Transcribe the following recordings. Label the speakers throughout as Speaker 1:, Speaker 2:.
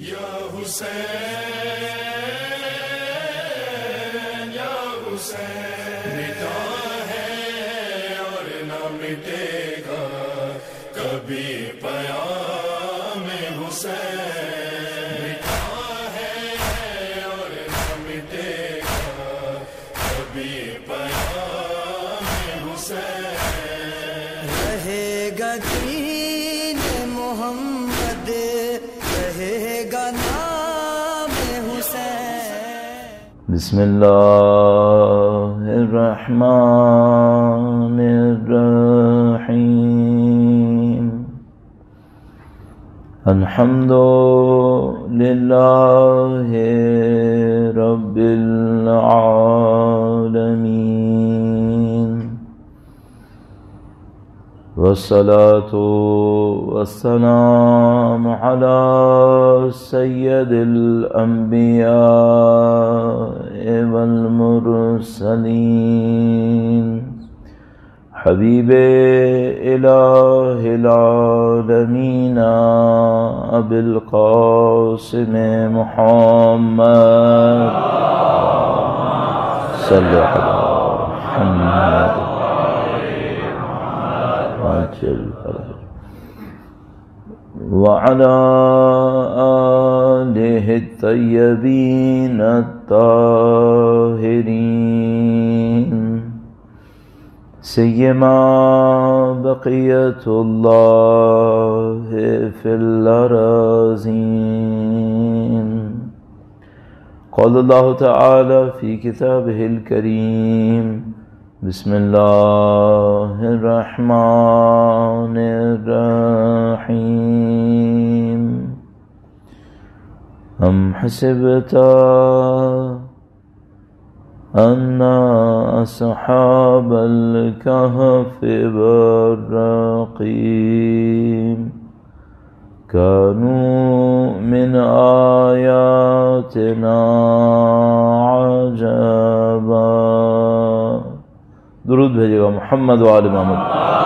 Speaker 1: یا حسین یا حسین، مٹا ہے اور نہ مٹے گا کبھی پیام حسین، مٹا ہے اور نہ مٹے گا کبھی پیام حسین،
Speaker 2: رہے گا دین محمد، رہے گا نام حسین۔
Speaker 3: بسم اللہ الرحمن الرحیم، الحمد للہ رب العالمین، والصلاة والسلام على سید الانبیاء والمرسلین، حبیب الہ العالمین ابی القاسم محمد صلی علی محمد وعلى آله الطيبين الطاهرين، سيما بقية الله في الأراضين. قال الله تعالى في كتابه الكريم: بسم اللہ الرحمن الرحیم، ام حسبت ان اصحاب الكهف والرقیم كانوا من آیاتنا عجبا. درود بھیجے گا محمد وآل محمد،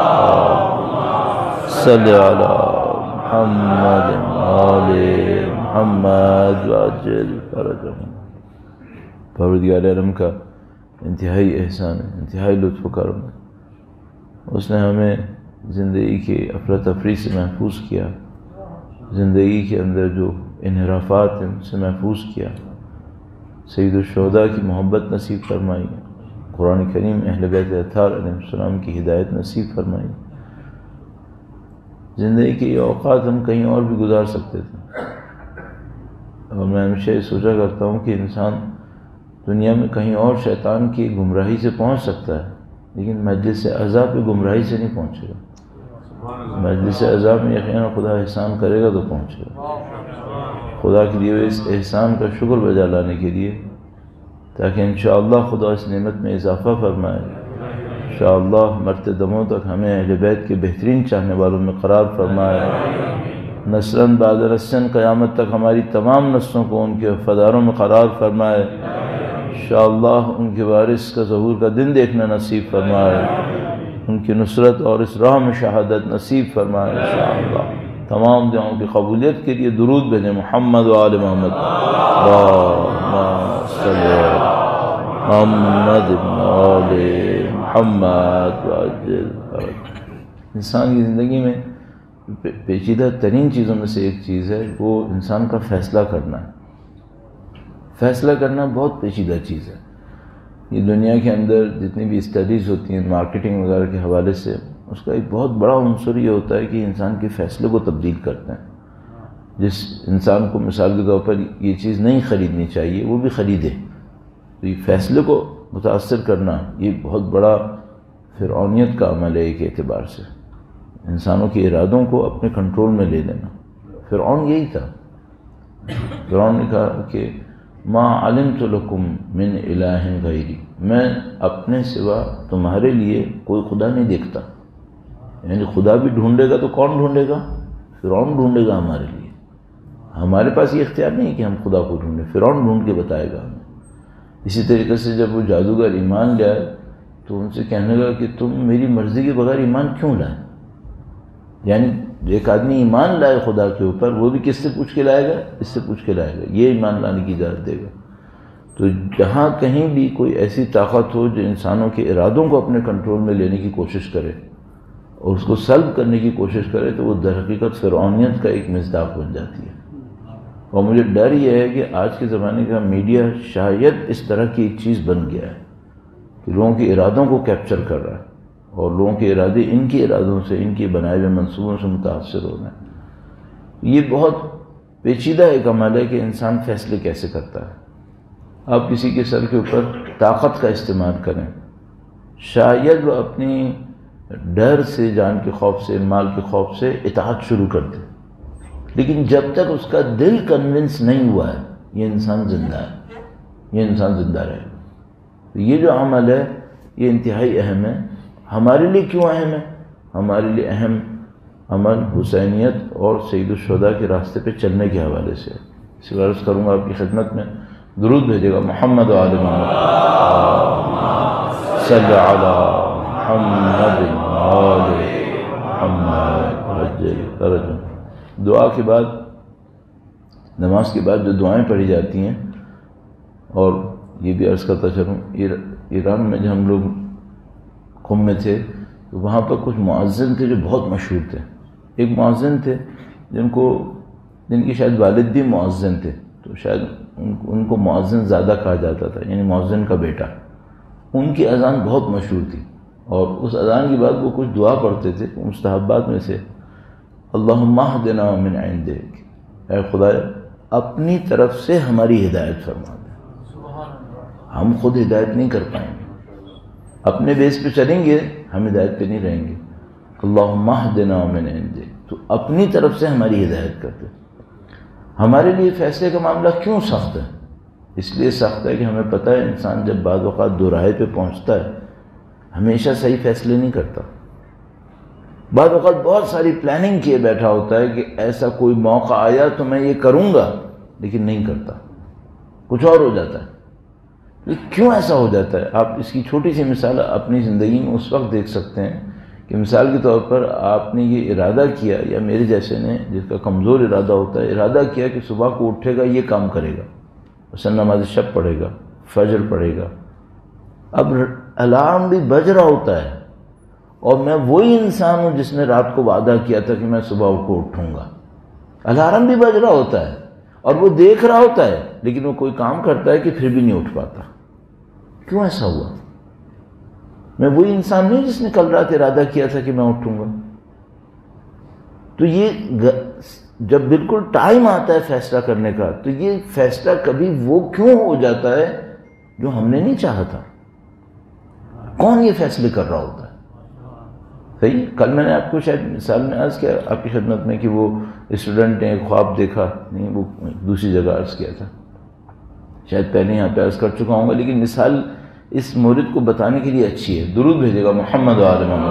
Speaker 3: صلی علی محمد وآل محمد وعجل فرجهم. پروردگار عالم کا انتہائی احسان ہے، انتہائی لطف و کرم ہے. اس نے ہمیں زندگی کے افراتفری سے محفوظ کیا، زندگی کے اندر جو انحرافات ہیں ان سے محفوظ کیا، سید الشہداء کی محبت نصیب فرمائی، قرآن کریم اہل بیت اطہار علیہ السلام کی ہدایت نصیب فرمائی. زندگی کے یہ اوقات ہم کہیں اور بھی گزار سکتے تھے، اور میں ہمیشہ یہ سوچا کرتا ہوں کہ انسان دنیا میں کہیں اور شیطان کی گمراہی سے پہنچ سکتا ہے، لیکن مجلس عذاب پہ گمراہی سے نہیں پہنچے گا. مجلس عذاب میں یقیناً خدا احسان کرے گا تو پہنچے گا. خدا کے لیے اس احسان کا شکر بجا لانے کے لیے، تاکہ انشاءاللہ خدا اس نعمت میں اضافہ فرمائے، انشاءاللہ مرتے دموں تک ہمیں اہل بیت کے بہترین چاہنے والوں میں قرار فرمائے، نسلاً بعد نسلاً قیامت تک ہماری تمام نسلوں کو ان کے وفاداروں میں قرار فرمائے، انشاءاللہ ان کے وارث کا ظہور کا دن دیکھنا نصیب فرمائے، ان کی نصرت اور اس راہ میں شہادت نصیب فرمائے انشاءاللہ. تمام دعاؤں کی قبولیت کے لیے درود بھیجیں محمد و آل محمد. اللہم صلی علی محمد و آل محمد وعجل فرجهم. انسان کی زندگی میں پیچیدہ ترین چیزوں میں سے ایک چیز ہے، وہ انسان کا فیصلہ کرنا ہے. فیصلہ کرنا بہت پیچیدہ چیز ہے. یہ دنیا کے اندر جتنی بھی اسٹڈیز ہوتی ہیں مارکیٹنگ وغیرہ کے حوالے سے، اس کا ایک بہت بڑا عنصر یہ ہوتا ہے کہ انسان کے فیصلے کو تبدیل کرتے ہیں. جس انسان کو مثال کے طور پر یہ چیز نہیں خریدنی چاہیے وہ بھی خریدے، تو یہ فیصلے کو متاثر کرنا یہ بہت بڑا فرعونیت کا عمل ہے. ایک اعتبار سے انسانوں کے ارادوں کو اپنے کنٹرول میں لے لینا. فرعون یہی تھا. فرعون نے کہا کہ ما علمت لکم من الہ غیری، میں اپنے سوا تمہارے لیے کوئی خدا نہیں دیکھتا. یعنی خدا بھی ڈھونڈے گا تو کون ڈھونڈے گا؟ فرعون ڈھونڈے گا ہمارے لیے. ہمارے پاس یہ اختیار نہیں ہے کہ ہم خدا کو ڈھونڈیں، فرعون ڈھونڈ کے بتائے گا ہمیں. اسی طریقے سے جب وہ جادوگر ایمان لائے تو ان سے کہنے لگا کہ تم میری مرضی کے بغیر ایمان کیوں لائے؟ یعنی ایک آدمی ایمان لائے خدا کے اوپر، وہ بھی کس سے پوچھ کے لائے گا؟ اس سے پوچھ کے لائے گا، یہ ایمان لانے کی اجازت دے گا۔ تو جہاں کہیں بھی کوئی ایسی طاقت ہو جو انسانوں کے ارادوں کو اپنے کنٹرول میں لینے کی کوشش کرے اور اس کو سلب کرنے کی کوشش کرے، تو وہ در حقیقت فرعونیت کا ایک مصداق بن جاتی ہے۔ اور مجھے ڈر یہ ہے کہ آج کے زمانے کا میڈیا شاید اس طرح کی ایک چیز بن گیا ہے کہ لوگوں کے ارادوں کو کیپچر کر رہا ہے، اور لوگوں کے ارادے ان کے ارادوں سے، ان کے بنائے ہوئے منصوبوں سے متاثر ہو رہے ہیں۔ یہ بہت پیچیدہ ایک عمل ہے کہ انسان فیصلے کیسے کرتا ہے۔ آپ کسی کے سر کے اوپر طاقت کا استعمال کریں، شاید وہ اپنی ڈر سے، جان کے خوف سے، مال کے خوف سے اطاعت شروع کر دے، لیکن جب تک اس کا دل کنونس نہیں ہوا ہے یہ انسان زندہ ہے، یہ انسان زندہ رہے گا۔ تو یہ جو عمل ہے یہ انتہائی اہم ہے۔ ہمارے لیے کیوں اہم ہے؟ ہمارے لیے اہم عمل حسینیت اور سید الشہداء کے راستے پہ چلنے کے حوالے سے ہے۔ اس لیے عرض کروں گا آپ کی خدمت میں، درود بھیجے گا محمد و آل محمد، صلی علی محمد و آل محمد۔ دعا کے بعد، نماز کے بعد جو دعائیں پڑھی جاتی ہیں، اور یہ بھی عرض کرتا چلوں، ایران میں جب ہم لوگ قم میں تھے تو وہاں پر کچھ مؤذن تھے جو بہت مشہور تھے۔ ایک مؤذن تھے جن کی شاید والد بھی مؤذن تھے، تو شاید ان کو مؤذن زیادہ کہا جاتا تھا، یعنی مؤذن کا بیٹا۔ ان کی اذان بہت مشہور تھی، اور اس اذان کے بعد وہ کچھ دعا پڑھتے تھے، مستحبات میں سے اللہم اہدنا من عندک، اے خدا اپنی طرف سے ہماری ہدایت فرما دے۔ ہم خود ہدایت نہیں کر پائیں گے، اپنے بیس پہ چلیں گے، ہم ہدایت پہ نہیں رہیں گے۔ اللہم اہدنا من عندک، تو اپنی طرف سے ہماری ہدایت کر دے۔ ہمارے لیے فیصلے کا معاملہ کیوں سخت ہے؟ اس لیے سخت ہے کہ ہمیں پتہ ہے انسان جب بعض اوقات دوراہے پہ پہنچتا ہے ہمیشہ صحیح فیصلے نہیں کرتا۔ بعض اوقات بہت ساری پلاننگ کیے بیٹھا ہوتا ہے کہ ایسا کوئی موقع آیا تو میں یہ کروں گا، لیکن نہیں کرتا، کچھ اور ہو جاتا ہے۔ لیکن کیوں ایسا ہو جاتا ہے؟ آپ اس کی چھوٹی سی مثال اپنی زندگی میں اس وقت دیکھ سکتے ہیں کہ مثال کے طور پر آپ نے یہ ارادہ کیا، یا میرے جیسے نے جس کا کمزور ارادہ ہوتا ہے، ارادہ کیا کہ صبح کو اٹھے گا یہ کام کرے گا، مثلا نماز شب پڑھے گا، فجر پڑھے گا۔ اب الارم بھی بج رہا ہوتا ہے، اور میں وہی انسان ہوں جس نے رات کو وعدہ کیا تھا کہ میں صبح کو اٹھوں گا۔ الارم بھی بج رہا ہوتا ہے اور وہ دیکھ رہا ہوتا ہے، لیکن وہ کوئی کام کرتا ہے کہ پھر بھی نہیں اٹھ پاتا۔ کیوں ایسا ہوا؟ میں وہی انسان نہیں جس نے کل رات ارادہ کیا تھا کہ میں اٹھوں گا۔ تو یہ جب بالکل ٹائم آتا ہے فیصلہ کرنے کا، تو یہ فیصلہ کبھی وہ کیوں ہو جاتا ہے جو ہم نے نہیں چاہا تھا؟ کون یہ فیصلے کر رہا ہوتا ہے؟ صحیح، کل میں نے آپ کو شاید مثال میں عرض کیا آپ کی خدمت میں کہ وہ اسٹوڈنٹ نے ایک خواب دیکھا، نہیں وہ دوسری جگہ عرض کیا تھا، شاید پہلے یہاں پہ عرض کر چکا ہوں گا، لیکن مثال اس مورد کو بتانے کے لیے اچھی ہے۔ درود بھیجے گا محمد و آل محمد،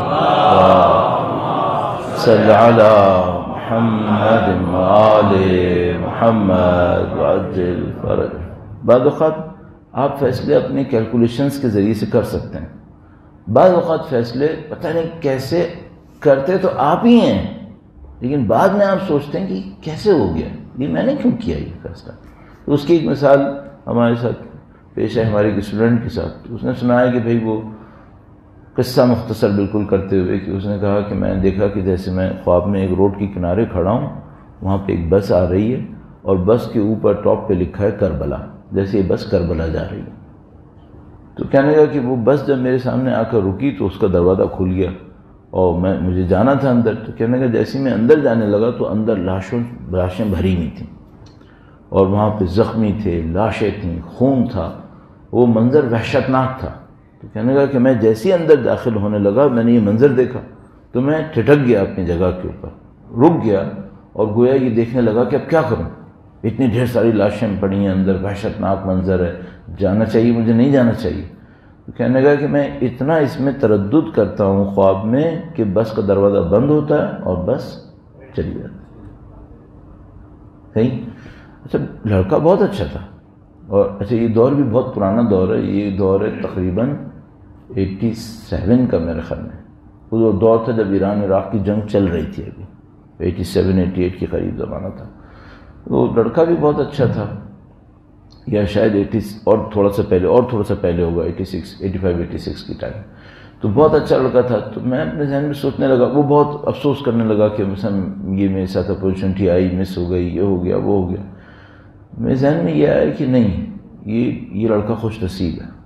Speaker 3: صلی علی محمد و آل محمد وعجل فرج۔ بعض اوقات آپ فیصلے اپنے کیلکولیشنز کے ذریعے سے کر سکتے ہیں، بعض اوقات فیصلے پتہ نہیں کیسے کرتے تو آپ ہی ہیں، لیکن بعد میں آپ سوچتے ہیں کہ کیسے ہو گیا، یہ میں نے کیوں کیا یہ فیصلہ۔ تو اس کی ایک مثال ہمارے ساتھ پیش ہے، ہمارے ایک اسٹوڈنٹ کے ساتھ۔ اس نے سنایا کہ بھئی وہ قصہ مختصر بالکل کرتے ہوئے کہ اس نے کہا کہ میں نے دیکھا کہ جیسے میں خواب میں ایک روڈ کے کنارے کھڑا ہوں، وہاں پہ ایک بس آ رہی ہے، اور بس کے اوپر ٹاپ پہ لکھا ہے کربلا، جیسے یہ بس کربلا جا رہی ہے۔ تو کہنے لگا کہ وہ بس جب میرے سامنے آ کر رکی تو اس کا دروازہ کھل گیا، اور مجھے جانا تھا اندر۔ تو کہنے لگا جیسے میں اندر جانے لگا تو اندر لاشیں بھری ہوئی تھیں، اور وہاں پہ زخمی تھے، لاشیں تھیں، خون تھا، وہ منظر وحشتناک تھا۔ تو کہنے لگا کہ میں جیسے اندر داخل ہونے لگا میں نے یہ منظر دیکھا تو میں ٹھٹک گیا اپنی جگہ کے اوپر، رک گیا، اور گویا یہ دیکھنے لگا کہ اب کیا کروں، اتنی ڈھیر ساری لاشیں پڑی ہیں اندر، وحشتناک منظر ہے، جانا چاہیے مجھے نہیں جانا چاہیے۔ تو کہنے لگا کہ میں اتنا اس میں تردد کرتا ہوں خواب میں کہ بس کا دروازہ بند ہوتا ہے اور بس چلی جاتی ہے۔ صحیح، اچھا لڑکا بہت اچھا تھا، اور اچھا یہ دور بھی بہت پرانا دور ہے، یہ دور ہے تقریباً 87 کا میرے خیال میں، وہ دور تھا جب ایران عراق کی جنگ چل رہی تھی ابھی، 87-88 کے قریب زمانہ تھا. وہ لڑکا بھی بہت اچھا تھا، یا شاید 80 اور تھوڑا سا پہلے ہوگا، 85-86 کی ٹائم. تو بہت اچھا لڑکا تھا. تو میں اپنے ذہن میں سوچنے لگا، وہ بہت افسوس کرنے لگا کہ مثلا یہ میرے ساتھ اپورچونٹی آئی، مس ہو گئی، یہ ہو گیا، وہ ہو گیا. میرے ذہن میں یہ آیا کہ نہیں، یہ لڑکا خوش نصیب ہے.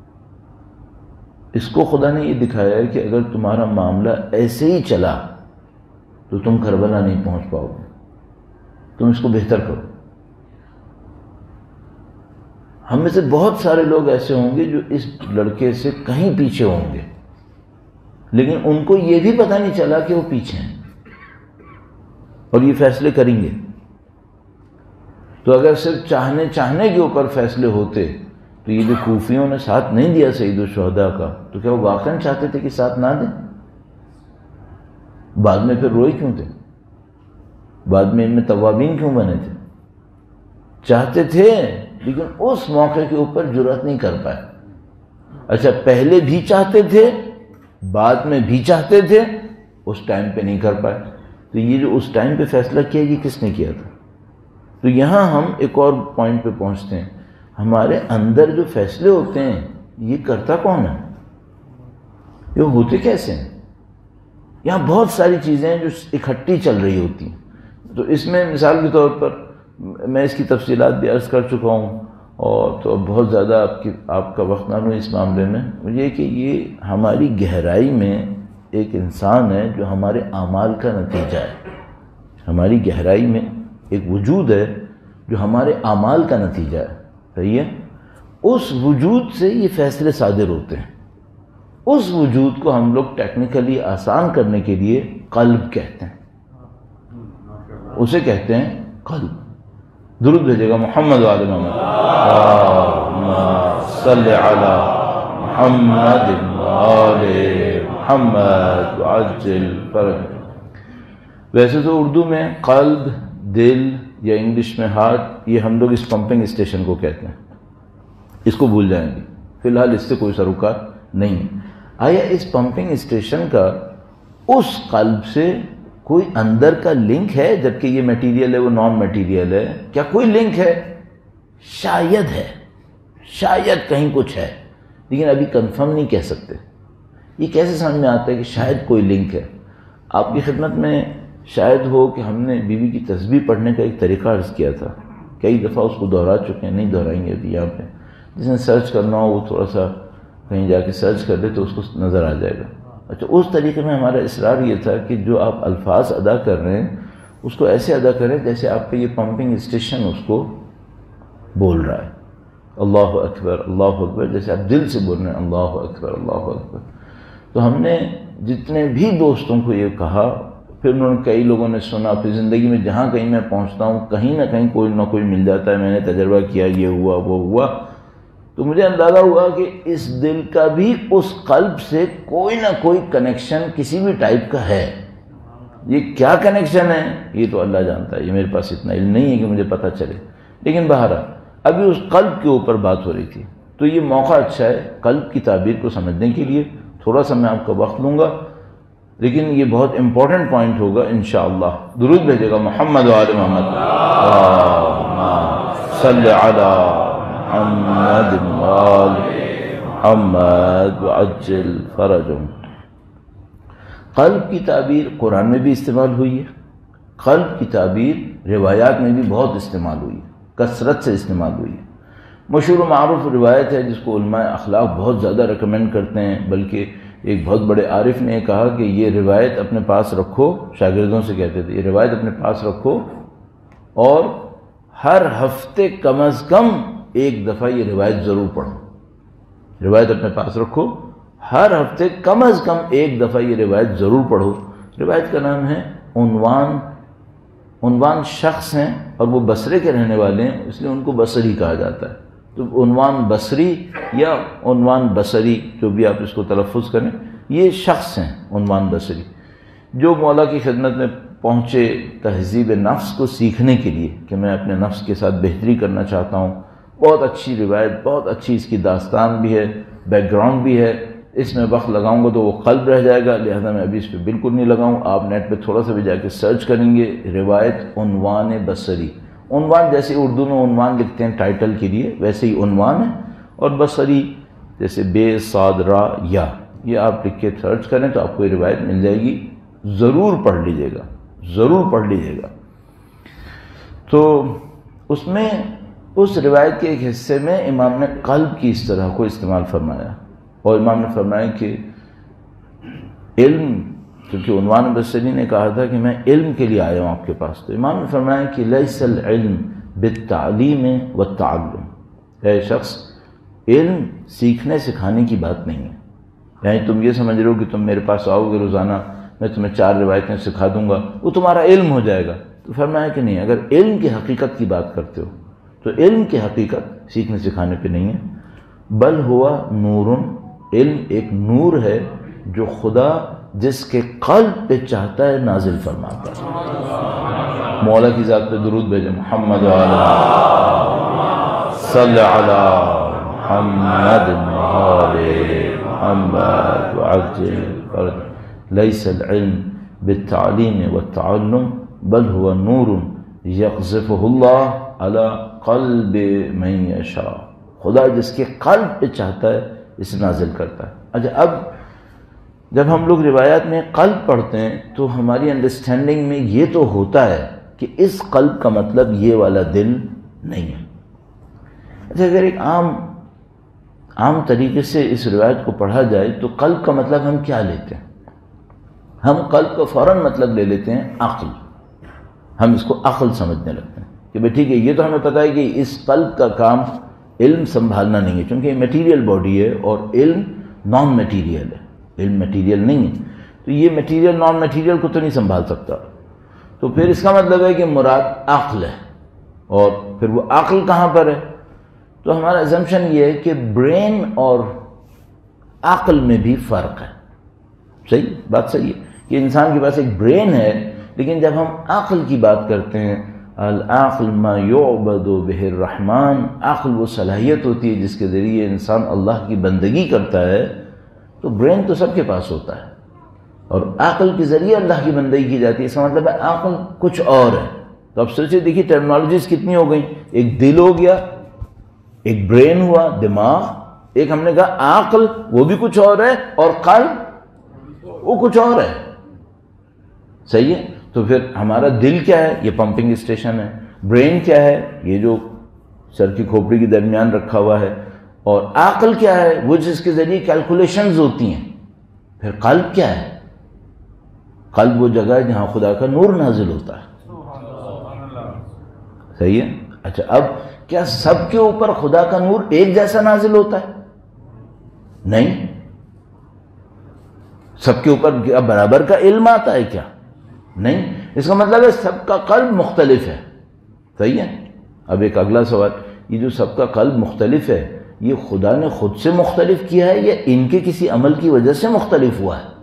Speaker 3: اس کو خدا نے یہ دکھایا ہے کہ اگر تمہارا معاملہ ایسے ہی چلا تو تم کربلا نہیں پہنچ پاؤ گے، تم اس کو بہتر کرو. ہم میں سے بہت سارے لوگ ایسے ہوں گے جو اس لڑکے سے کہیں پیچھے ہوں گے، لیکن ان کو یہ بھی پتہ نہیں چلا کہ وہ پیچھے ہیں اور یہ فیصلے کریں گے. تو اگر صرف چاہنے کے اوپر فیصلے ہوتے تو یہ جو کوفیوں نے ساتھ نہیں دیا سید الشہداء کا، تو کیا وہ واقعاً چاہتے تھے کہ ساتھ نہ دیں؟ بعد میں پھر روئے کیوں تھے؟ بعد میں ان میں توابین کیوں بنے تھے؟ چاہتے تھے لیکن اس موقع کے اوپر جرأت نہیں کر پائے. اچھا، پہلے بھی چاہتے تھے، بعد میں بھی چاہتے تھے، اس ٹائم پہ نہیں کر پائے. تو یہ جو اس ٹائم پہ فیصلہ کیا، یہ کس نے کیا تھا؟ تو یہاں ہم ایک اور پوائنٹ پہ پہنچتے ہیں. ہمارے اندر جو فیصلے ہوتے ہیں یہ کرتا کون ہے؟ یہ ہوتے کیسے ہیں؟ یہاں بہت ساری چیزیں جو اکٹھی چل رہی ہوتی ہیں. تو اس میں مثال کے طور پر میں اس کی تفصیلات بھی عرض کر چکا ہوں، اور تو اب بہت زیادہ آپ کا وقت نہ لوں اس معاملے میں. مجھے کہ یہ ہماری گہرائی میں ایک انسان ہے جو ہمارے اعمال کا نتیجہ ہے. ہماری گہرائی میں ایک وجود ہے جو ہمارے اعمال کا نتیجہ ہے. صحیح ہے؟ اس وجود سے یہ فیصلے صادر ہوتے ہیں. اس وجود کو ہم لوگ ٹیکنیکلی آسان کرنے کے لیے قلب کہتے ہیں. اسے کہتے ہیں قلب. درود بھیجے گا محمد وعلی محمد. اللہم صلی علی محمد وعلی محمد وعجل فرج. ویسے تو اردو میں قلب، دل یا انگلش میں ہارٹ، یہ ہم لوگ اس پمپنگ اسٹیشن کو کہتے ہیں. اس کو بھول جائیں گے، فی الحال اس سے کوئی سروکار نہیں ہے. آیا اس پمپنگ اسٹیشن کا اس قلب سے کوئی اندر کا لنک ہے؟ جبکہ یہ میٹیریل ہے، وہ نان میٹیریل ہے. کیا کوئی لنک ہے؟ شاید ہے، شاید کہیں کچھ ہے، لیکن ابھی کنفرم نہیں کہہ سکتے. یہ کیسے سمجھ میں آتا ہے کہ شاید کوئی لنک ہے؟ آپ کی خدمت میں شاید ہو کہ ہم نے بیوی کی تسبیح پڑھنے کا ایک طریقہ عرض کیا تھا. کئی دفعہ اس کو دہرا چکے ہیں، نہیں دہرائیں گے ابھی. یہاں پہ جس نے سرچ کرنا ہو وہ تھوڑا سا کہیں جا کے سرچ کر لے تو اس کو نظر آ جائے گا. اچھا، اس طریقے میں ہمارا اصرار یہ تھا کہ جو آپ الفاظ ادا کر رہے ہیں اس کو ایسے ادا کریں جیسے آپ کا یہ پمپنگ اسٹیشن اس کو بول رہا ہے. اللہ اکبر، اللہ اکبر، جیسے آپ دل سے بول رہے ہیں اللہ اکبر، اللہ اکبر. تو ہم نے جتنے بھی دوستوں کو یہ کہا، پھر انہوں نے کئی لوگوں نے سنا. پھر زندگی میں جہاں کہیں میں پہنچتا ہوں کہیں نہ کہیں کوئی نہ کوئی مل جاتا ہے، میں نے تجربہ کیا، یہ ہوا وہ ہوا. تو مجھے اندازہ ہوا کہ اس دل کا بھی اس قلب سے کوئی نہ کوئی کنیکشن کسی بھی ٹائپ کا ہے. یہ کیا کنیکشن ہے یہ تو اللہ جانتا ہے، یہ میرے پاس اتنا علم نہیں ہے کہ مجھے پتہ چلے. لیکن بہرحال ابھی اس قلب کے اوپر بات ہو رہی تھی، تو یہ موقع اچھا ہے قلب کی تعبیر کو سمجھنے کے لیے. تھوڑا سا میں آپ کا وقت لوں گا، لیکن یہ بہت امپورٹنٹ پوائنٹ ہوگا انشاءاللہ. درود بھیجے گا محمد وعلی محمد. اللہم صلی علی محمد وعلی محمد وعجل فرجهم. قلب کی تعبیر قرآن میں بھی استعمال ہوئی ہے. قلب کی تعبیر روایات میں بھی بہت استعمال ہوئی ہے، کثرت سے استعمال ہوئی ہے. مشہور و معروف روایت ہے جس کو علماء اخلاق بہت زیادہ ریکمینڈ کرتے ہیں، بلکہ ایک بہت بڑے عارف نے کہا کہ یہ روایت اپنے پاس رکھو. شاگردوں سے کہتے تھے یہ روایت اپنے پاس رکھو اور ہر ہفتے کم از کم ایک دفعہ یہ روایت ضرور پڑھو. روایت اپنے پاس رکھو، ہر ہفتے کم از کم ایک دفعہ یہ روایت ضرور پڑھو. روایت کا نام ہے عنوان. عنوان شخص ہیں اور وہ بصرے کے رہنے والے ہیں، اس لیے ان کو بصری کہا جاتا ہے. تو عنوان بصری یا عنوان بصری، جو بھی آپ اس کو تلفظ کریں، یہ شخص ہیں عنوان بصری، جو مولا کی خدمت میں پہنچے تہذیب نفس کو سیکھنے کے لیے کہ میں اپنے نفس کے ساتھ بہتری کرنا چاہتا ہوں. بہت اچھی روایت، بہت اچھی اس کی داستان بھی ہے، بیک گراؤنڈ بھی ہے. اس میں وقت لگاؤں گا تو وہ قلب رہ جائے گا، لہذا میں ابھی اس پہ بالکل نہیں لگاؤں۔ آپ نیٹ پہ تھوڑا سا بھی جا کے سرچ کریں گے، روایت عنوان بصری، عنوان جیسے اردو میں عنوان لکھتے ہیں ٹائٹل کے لیے، ویسے ہی عنوان ہے، اور بصری جیسے بے صاد را یا، یہ آپ لکھ کے سرچ کریں تو آپ کو یہ روایت مل جائے گی، ضرور پڑھ لیجیے گا، ضرور پڑھ لیجیے گا۔ تو اس میں اس روایت کے ایک حصے میں امام نے قلب کی اس طرح کو استعمال فرمایا، اور امام نے فرمایا کہ علم، کیونکہ عنوان بصری نے کہا تھا کہ میں علم کے لیے آیا ہوں آپ کے پاس، تو امام نے فرمایا کہ لیس العلم بالتعلیم والتعلم، اے شخص علم سیکھنے سکھانے کی بات نہیں ہے، یعنی تم یہ سمجھ رہے ہو کہ تم میرے پاس آؤ گے روزانہ میں تمہیں 4 روایتیں سکھا دوں گا وہ تمہارا علم ہو جائے گا، تو فرمایا کہ نہیں، اگر علم کی حقیقت کی بات کرتے ہو تو علم کی حقیقت سیکھنے سکھانے پہ نہیں ہے، بل ہوا نور، علم ایک نور ہے جو خدا جس کے قلب پہ چاہتا ہے نازل فرماتا ہے۔ مولا کی ذات پہ درود بھیجیں، محمد وعلی صلی علی محمد وعلی محمد وعجل۔ لیس العلم بالتعلیم والتعلم بل هو نور یقذفہ اللہ علی قلب من یشاء، خدا جس کے قلب پہ چاہتا ہے اسے نازل کرتا ہے۔ اچھا، اب جب ہم لوگ روایات میں قلب پڑھتے ہیں تو ہماری انڈرسٹینڈنگ میں یہ تو ہوتا ہے کہ اس قلب کا مطلب یہ والا دل نہیں ہے۔ اچھا، اگر ایک عام طریقے سے اس روایت کو پڑھا جائے تو قلب کا مطلب ہم کیا لیتے ہیں؟ ہم قلب کا فوراً مطلب لے لیتے ہیں عقل، ہم اس کو عقل سمجھنے لگتے ہیں کہ بھئی ٹھیک ہے، یہ تو ہمیں پتہ ہے کہ اس قلب کا کام علم سنبھالنا نہیں ہے، چونکہ یہ میٹیریل باڈی ہے اور علم نان میٹیریل ہے، علم میٹیریل نہیں ہے، تو یہ میٹیریل نان میٹیریل کو تو نہیں سنبھال سکتا، تو پھر اس کا مطلب ہے کہ مراد عقل ہے، اور پھر وہ عقل کہاں پر ہے؟ تو ہمارا ایزمپشن یہ ہے کہ برین اور عقل میں بھی فرق ہے۔ صحیح بات صحیح ہے کہ انسان کے پاس ایک برین ہے، لیکن جب ہم عقل کی بات کرتے ہیں، العقل ما یعبد بہ الرحمن، عقل وہ صلاحیت ہوتی ہے جس کے ذریعے انسان اللہ کی بندگی کرتا ہے، تو برین تو سب کے پاس ہوتا ہے اور عقل کے ذریعے اللہ کی بندگی کی جاتی ہے، اس کا مطلب ہے عقل کچھ اور ہے۔ تو اب سوچے دیکھیے ٹرمنالوجیز کتنی ہو گئیں، ایک دل ہو گیا، ایک برین ہوا دماغ، ایک ہم نے کہا عقل وہ بھی کچھ اور ہے، اور قلب وہ کچھ اور ہے۔ صحیح ہے، تو پھر ہمارا دل کیا ہے؟ یہ پمپنگ اسٹیشن ہے۔ برین کیا ہے؟ یہ جو سر کی کھوپڑی کے درمیان رکھا ہوا ہے۔ اور عقل کیا ہے؟ وہ جس کے ذریعے کیلکولیشنز ہوتی ہیں۔ پھر قلب کیا ہے؟ قلب وہ جگہ ہے جہاں خدا کا نور نازل ہوتا ہے۔ صحیح ہے۔ اچھا، اب کیا سب کے اوپر خدا کا نور ایک جیسا نازل ہوتا ہے؟ نہیں۔ سب کے اوپر کیا برابر کا علم آتا ہے کیا؟ نہیں۔ اس کا مطلب ہے سب کا قلب مختلف ہے۔ صحیح ہے۔ اب ایک اگلا سوال، یہ جو سب کا قلب مختلف ہے، یہ خدا نے خود سے مختلف کیا ہے یا ان کے کسی عمل کی وجہ سے مختلف ہوا ہے؟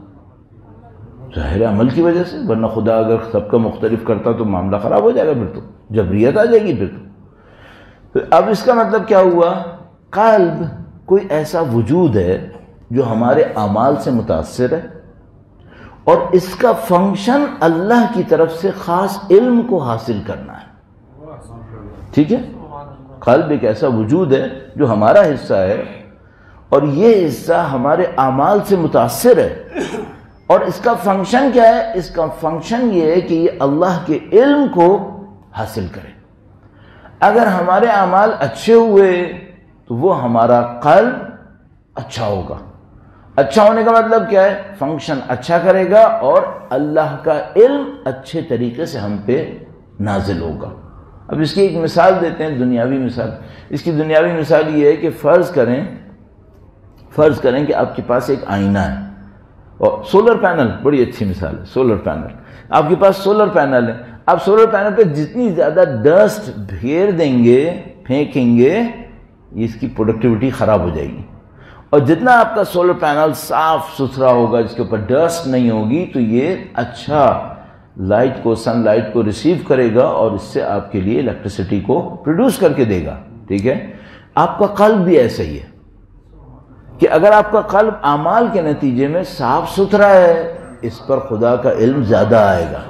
Speaker 3: ظاہر عمل کی وجہ سے، ورنہ خدا اگر سب کا مختلف کرتا تو معاملہ خراب ہو جائے گا، پھر تو جبریت آ جائے گی۔ پھر تو اب اس کا مطلب کیا ہوا؟ قلب کوئی ایسا وجود ہے جو ہمارے اعمال سے متاثر ہے، اور اس کا فنکشن اللہ کی طرف سے خاص علم کو حاصل کرنا ہے۔ ٹھیک ہے، قلب ایک ایسا وجود ہے جو ہمارا حصہ ہے، اور یہ حصہ ہمارے اعمال سے متاثر ہے، اور اس کا فنکشن کیا ہے؟ اس کا فنکشن یہ ہے کہ یہ اللہ کے علم کو حاصل کرے۔ اگر ہمارے اعمال اچھے ہوئے تو وہ ہمارا قلب اچھا ہوگا۔ اچھا ہونے کا مطلب کیا ہے؟ فنکشن اچھا کرے گا اور اللہ کا علم اچھے طریقے سے ہم پہ نازل ہوگا۔ اب اس کی ایک مثال دیتے ہیں، دنیاوی مثال۔ اس کی دنیاوی مثال یہ ہے کہ فرض کریں کہ آپ کے پاس ایک آئینہ ہے، اور سولر پینل بڑی اچھی مثال ہے۔ سولر پینل، آپ کے پاس سولر پینل ہے، آپ سولر پینل پہ جتنی زیادہ ڈسٹ پھیر دیں گے، پھینکیں گے، اس کی پروڈکٹیوٹی خراب ہو جائے گی، اور جتنا آپ کا سولر پینل صاف ستھرا ہوگا، جس کے اوپر ڈسٹ نہیں ہوگی، تو یہ اچھا لائٹ کو، سن لائٹ کو ریسیو کرے گا، اور اس سے آپ کے لیے الیکٹریسٹی کو پروڈیوس کر کے دے گا۔ ٹھیک ہے، آپ کا قلب بھی ایسا ہی ہے۔ کہ اگر آپ کا قلب اعمال کے نتیجے میں صاف ستھرا ہے، اس پر خدا کا علم زیادہ آئے گا،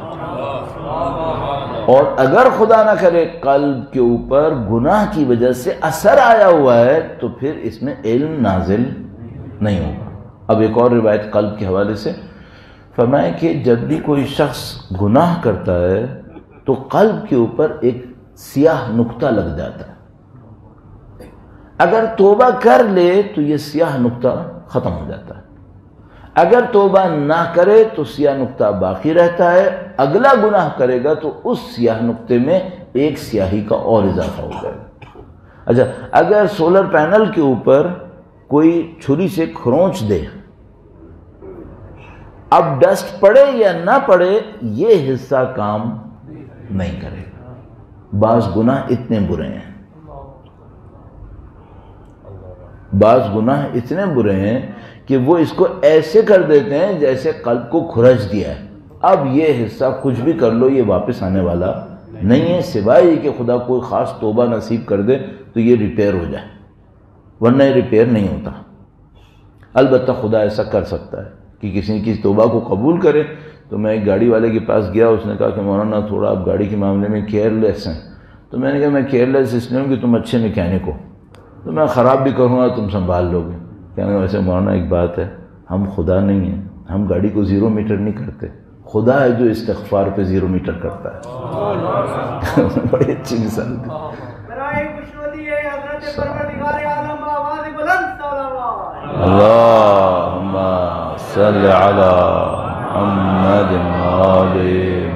Speaker 3: اور اگر خدا نہ کرے قلب کے اوپر گناہ کی وجہ سے اثر آیا ہوا ہے تو پھر اس میں علم نازل نہیں ہوگا۔ اب ایک اور روایت قلب کے حوالے سے فرمائے کہ جب بھی کوئی شخص گناہ کرتا ہے تو قلب کے اوپر ایک سیاہ نقطہ لگ جاتا ہے، اگر توبہ کر لے تو یہ سیاہ نقطہ ختم ہو جاتا ہے، اگر توبہ نہ کرے تو سیاہ نقطہ باقی رہتا ہے، اگلا گناہ کرے گا تو اس سیاہ نقطے میں ایک سیاہی کا اور اضافہ ہو جائے گا۔ اچھا، اگر سولر پینل کے اوپر کوئی چھری سے کھرونچ دے، اب ڈسٹ پڑے یا نہ پڑے یہ حصہ کام نہیں کرے گا۔ بعض گناہ اتنے برے ہیں، بعض گناہ اتنے برے ہیں کہ وہ اس کو ایسے کر دیتے ہیں جیسے قلب کو کھرچ دیا ہے، اب یہ حصہ کچھ بھی کر لو یہ واپس آنے والا نہیں ہے، سوائے یہ کہ خدا کوئی خاص توبہ نصیب کر دے تو یہ ریپیئر ہو جائے، ورنہ یہ ریپیئر نہیں ہوتا۔ البتہ خدا ایسا کر سکتا ہے کہ کسی کی توبہ کو قبول کرے۔ تو میں ایک گاڑی والے کے پاس گیا، اس نے کہا کہ مولانا تھوڑا آپ گاڑی کے معاملے میں کیئر لیس ہیں۔ تو میں نے کہا میں کیئر لیس اس لیے ہوں کہ تم اچھے میکینک ہو، تو میں خراب بھی کروں گا تم سنبھال لو گے۔ کہنے ویسے مولانا ایک بات ہے، ہم خدا نہیں ہیں، ہم گاڑی کو 0 میٹر نہیں کرتے، خدا ہے جو استغفار پہ 0 میٹر کرتا ہے۔ بڑی اچھی مثال دی۔ اللہم صل علی محمد وآل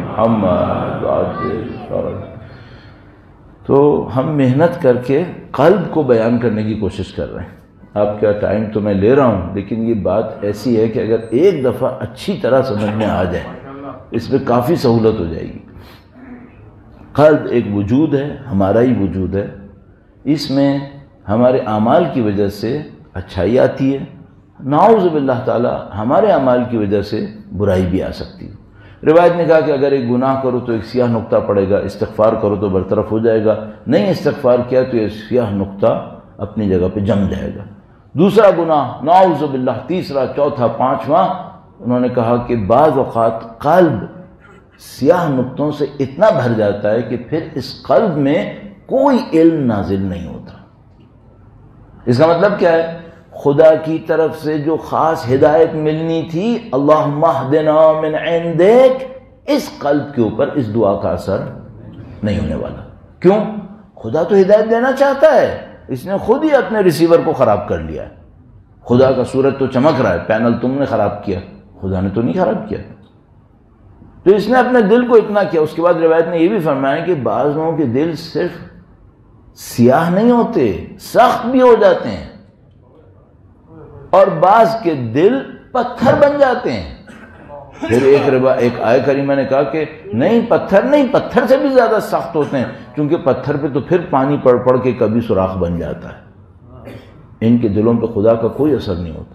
Speaker 3: محمد۔ تو ہم محنت کر کے قلب کو بیان کرنے کی کوشش کر رہے ہیں۔ آپ کا ٹائم تو میں لے رہا ہوں، لیکن یہ بات ایسی ہے کہ اگر ایک دفعہ اچھی طرح سمجھ میں آ جائے اس میں کافی سہولت ہو جائے گی۔ قلب ایک وجود ہے، ہمارا ہی وجود ہے، اس میں ہمارے اعمال کی وجہ سے اچھائی آتی ہے، نعوذ باللہ تعالی ہمارے اعمال کی وجہ سے برائی بھی آ سکتی ہے۔ روایت نے کہا کہ اگر ایک گناہ کرو تو ایک سیاہ نقطہ پڑے گا، استغفار کرو تو برطرف ہو جائے گا، نہیں استغفار کیا تو یہ سیاہ نقطہ اپنی جگہ پہ جم جائے گا۔ دوسرا گناہ نعوذ باللہ، تیسرا، چوتھا، پانچواں، انہوں نے کہا کہ بعض اوقات قلب سیاہ نقطوں سے اتنا بھر جاتا ہے کہ پھر اس قلب میں کوئی علم نازل نہیں ہوتا۔ اس کا مطلب کیا ہے؟ خدا کی طرف سے جو خاص ہدایت ملنی تھی، اللہم اہدنا من عندک، اس قلب کے اوپر اس دعا کا اثر نہیں ہونے والا۔ کیوں؟ خدا تو ہدایت دینا چاہتا ہے، اس نے خود ہی اپنے ریسیور کو خراب کر لیا ہے۔ خدا کا سورج تو چمک رہا ہے، پینل تم نے خراب کیا، خدا نے تو نہیں خراب کیا۔ تو اس نے اپنے دل کو اتنا کیا۔ اس کے بعد روایت نے یہ بھی فرمایا کہ بعض لوگوں کے دل صرف سیاہ نہیں ہوتے، سخت بھی ہو جاتے ہیں، اور بعض کے دل پتھر بن جاتے ہیں۔ پھر ایک آیہ کریمہ نے کہا کہ نہیں، پتھر نہیں، پتھر سے بھی زیادہ سخت ہوتے ہیں، کیونکہ پتھر پہ تو پھر پانی پڑ پڑ کے کبھی سوراخ بن جاتا ہے، ان کے دلوں پہ خدا کا کوئی اثر نہیں ہوتا۔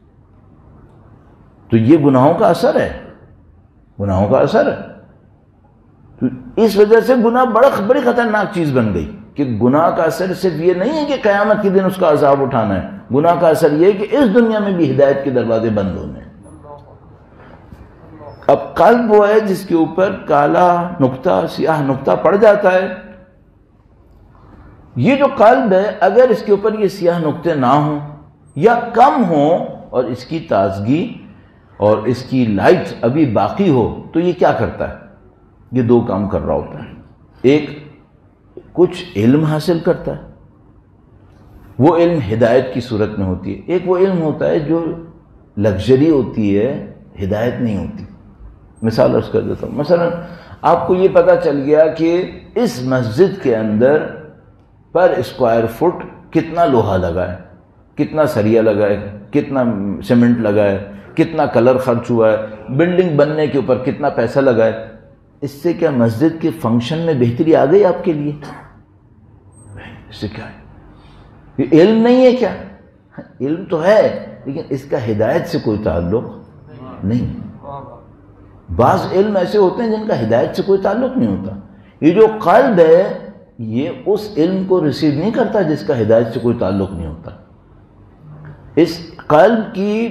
Speaker 3: تو یہ گناہوں کا اثر ہے، گناہوں کا اثر ہے۔ تو اس وجہ سے گناہ بڑی خطرناک چیز بن گئی کہ گناہ کا اثر صرف یہ نہیں ہے کہ قیامت کے دن اس کا عذاب اٹھانا ہے، گناہ کا اثر یہ ہے کہ اس دنیا میں بھی ہدایت کے دروازے بند ہونے ہیں۔ اب قلب وہ ہے جس کے اوپر کالا نقطہ، سیاہ نقطہ پڑ جاتا ہے۔ یہ جو قلب ہے، اگر اس کے اوپر یہ سیاہ نقطے نہ ہوں یا کم ہوں اور اس کی تازگی اور اس کی لائٹ ابھی باقی ہو، تو یہ کیا کرتا ہے؟ یہ دو کام کر رہا ہوتا ہے۔ ایک، کچھ علم حاصل کرتا ہے، وہ علم ہدایت کی صورت میں ہوتی ہے۔ ایک وہ علم ہوتا ہے جو لگژری ہوتی ہے، ہدایت نہیں ہوتی۔ مثال عرض کر دیتا ہوں، مثلا آپ کو یہ پتہ چل گیا کہ اس مسجد کے اندر پر اسکوائر فٹ کتنا لوہا لگا ہے، کتنا سریا لگا ہے، کتنا سیمنٹ لگا ہے، کتنا کلر خرچ ہوا ہے، بلڈنگ بننے کے اوپر کتنا پیسہ لگا ہے۔ اس سے کیا مسجد کے فنکشن میں بہتری آ گئی آپ کے لیے؟ اس سے کیا ہے؟ یہ علم نہیں ہے کیا؟ علم تو ہے، لیکن اس کا ہدایت سے کوئی تعلق نہیں۔ بعض علم ایسے ہوتے ہیں جن کا ہدایت سے کوئی تعلق نہیں ہوتا۔ یہ جو قلب ہے یہ اس علم کو ریسیو نہیں کرتا جس کا ہدایت سے کوئی تعلق نہیں ہوتا۔ اس قلب کی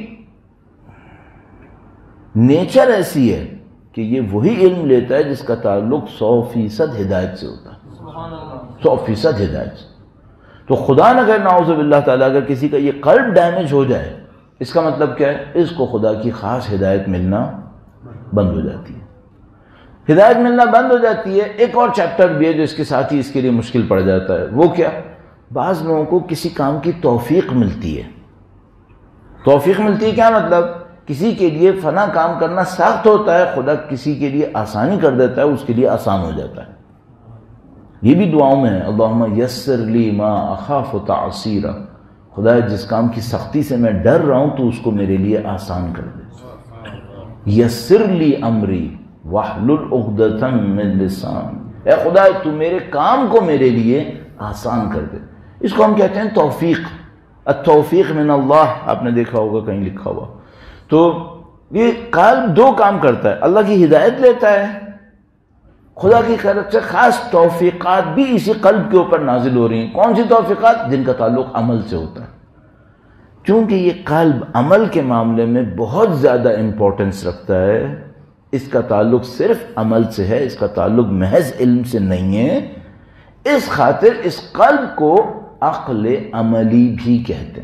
Speaker 3: نیچر ایسی ہے کہ یہ وہی علم لیتا ہے جس کا تعلق 100% ہدایت سے ہوتا ہے، 100% ہدایت سے. تو خدا نہ کرے نعوذ باللہ تعالیٰ اگر کسی کا یہ قلب ڈیمیج ہو جائے، اس کا مطلب کیا ہے؟ اس کو خدا کی خاص ہدایت ملنا بند ہو جاتی ہے. ہدایت ملنا بند ہو جاتی ہے. ایک اور چیپٹر بھی ہے جو اس کے ساتھ ہی اس کے لیے مشکل پڑ جاتا ہے. وہ کیا؟ بعض لوگوں کو کسی کام کی توفیق ملتی ہے. توفیق ملتی ہے کیا مطلب؟ کسی کے لیے فلاں کام کرنا سخت ہوتا ہے، خدا کسی کے لیے آسانی کر دیتا ہے، اس کے لیے آسان ہو جاتا ہے. یہ بھی دعاؤں میں ہے، اللہم یسر لی ما اخاف تعسیرا، خدا جس کام کی سختی سے میں ڈر رہا ہوں تو اس کو میرے لیے آسان کر دے. یسر لی امری واحلل عقدۃ من لسان، اے خدا تو میرے کام کو میرے لیے آسان کر دے. اس کو ہم کہتے ہیں توفیق. التوفیق من اللہ، آپ نے دیکھا ہوگا کہیں لکھا ہوا. تو یہ قلب دو کام کرتا ہے، اللہ کی ہدایت لیتا ہے، خدا کی طرف سے خاص توفیقات بھی اسی قلب کے اوپر نازل ہو رہی ہیں. کون سی توفیقات؟ جن کا تعلق عمل سے ہوتا ہے. چونکہ یہ قلب عمل کے معاملے میں بہت زیادہ امپورٹنس رکھتا ہے، اس کا تعلق صرف عمل سے ہے، اس کا تعلق محض علم سے نہیں ہے. اس خاطر اس قلب کو عقل عملی بھی کہتے ہیں.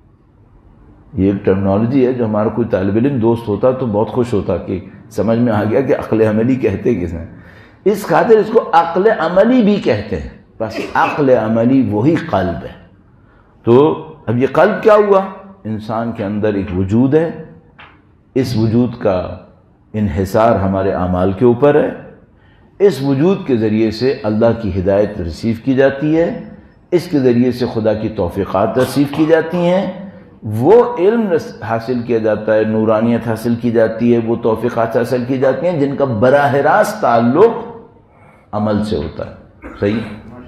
Speaker 3: یہ ایک ٹرمنالوجی ہے جو ہمارا کوئی طالب علم دوست ہوتا تو بہت خوش ہوتا کہ سمجھ میں آ گیا کہ عقل عملی کہتے کس ہیں. اس خاطر اس کو عقل عملی بھی کہتے ہیں. بس عقل عملی وہی قلب ہے. تو اب یہ قلب کیا ہوا؟ انسان کے اندر ایک وجود ہے، اس وجود کا انحصار ہمارے اعمال کے اوپر ہے. اس وجود کے ذریعے سے اللہ کی ہدایت ریسیو کی جاتی ہے، اس کے ذریعے سے خدا کی توفیقات ریسیو کی جاتی ہیں، وہ علم حاصل کیا جاتا ہے، نورانیت حاصل کی جاتی ہے، وہ توفیقات حاصل کی جاتی ہیں جن کا براہ راست تعلق عمل سے ہوتا ہے. صحیح؟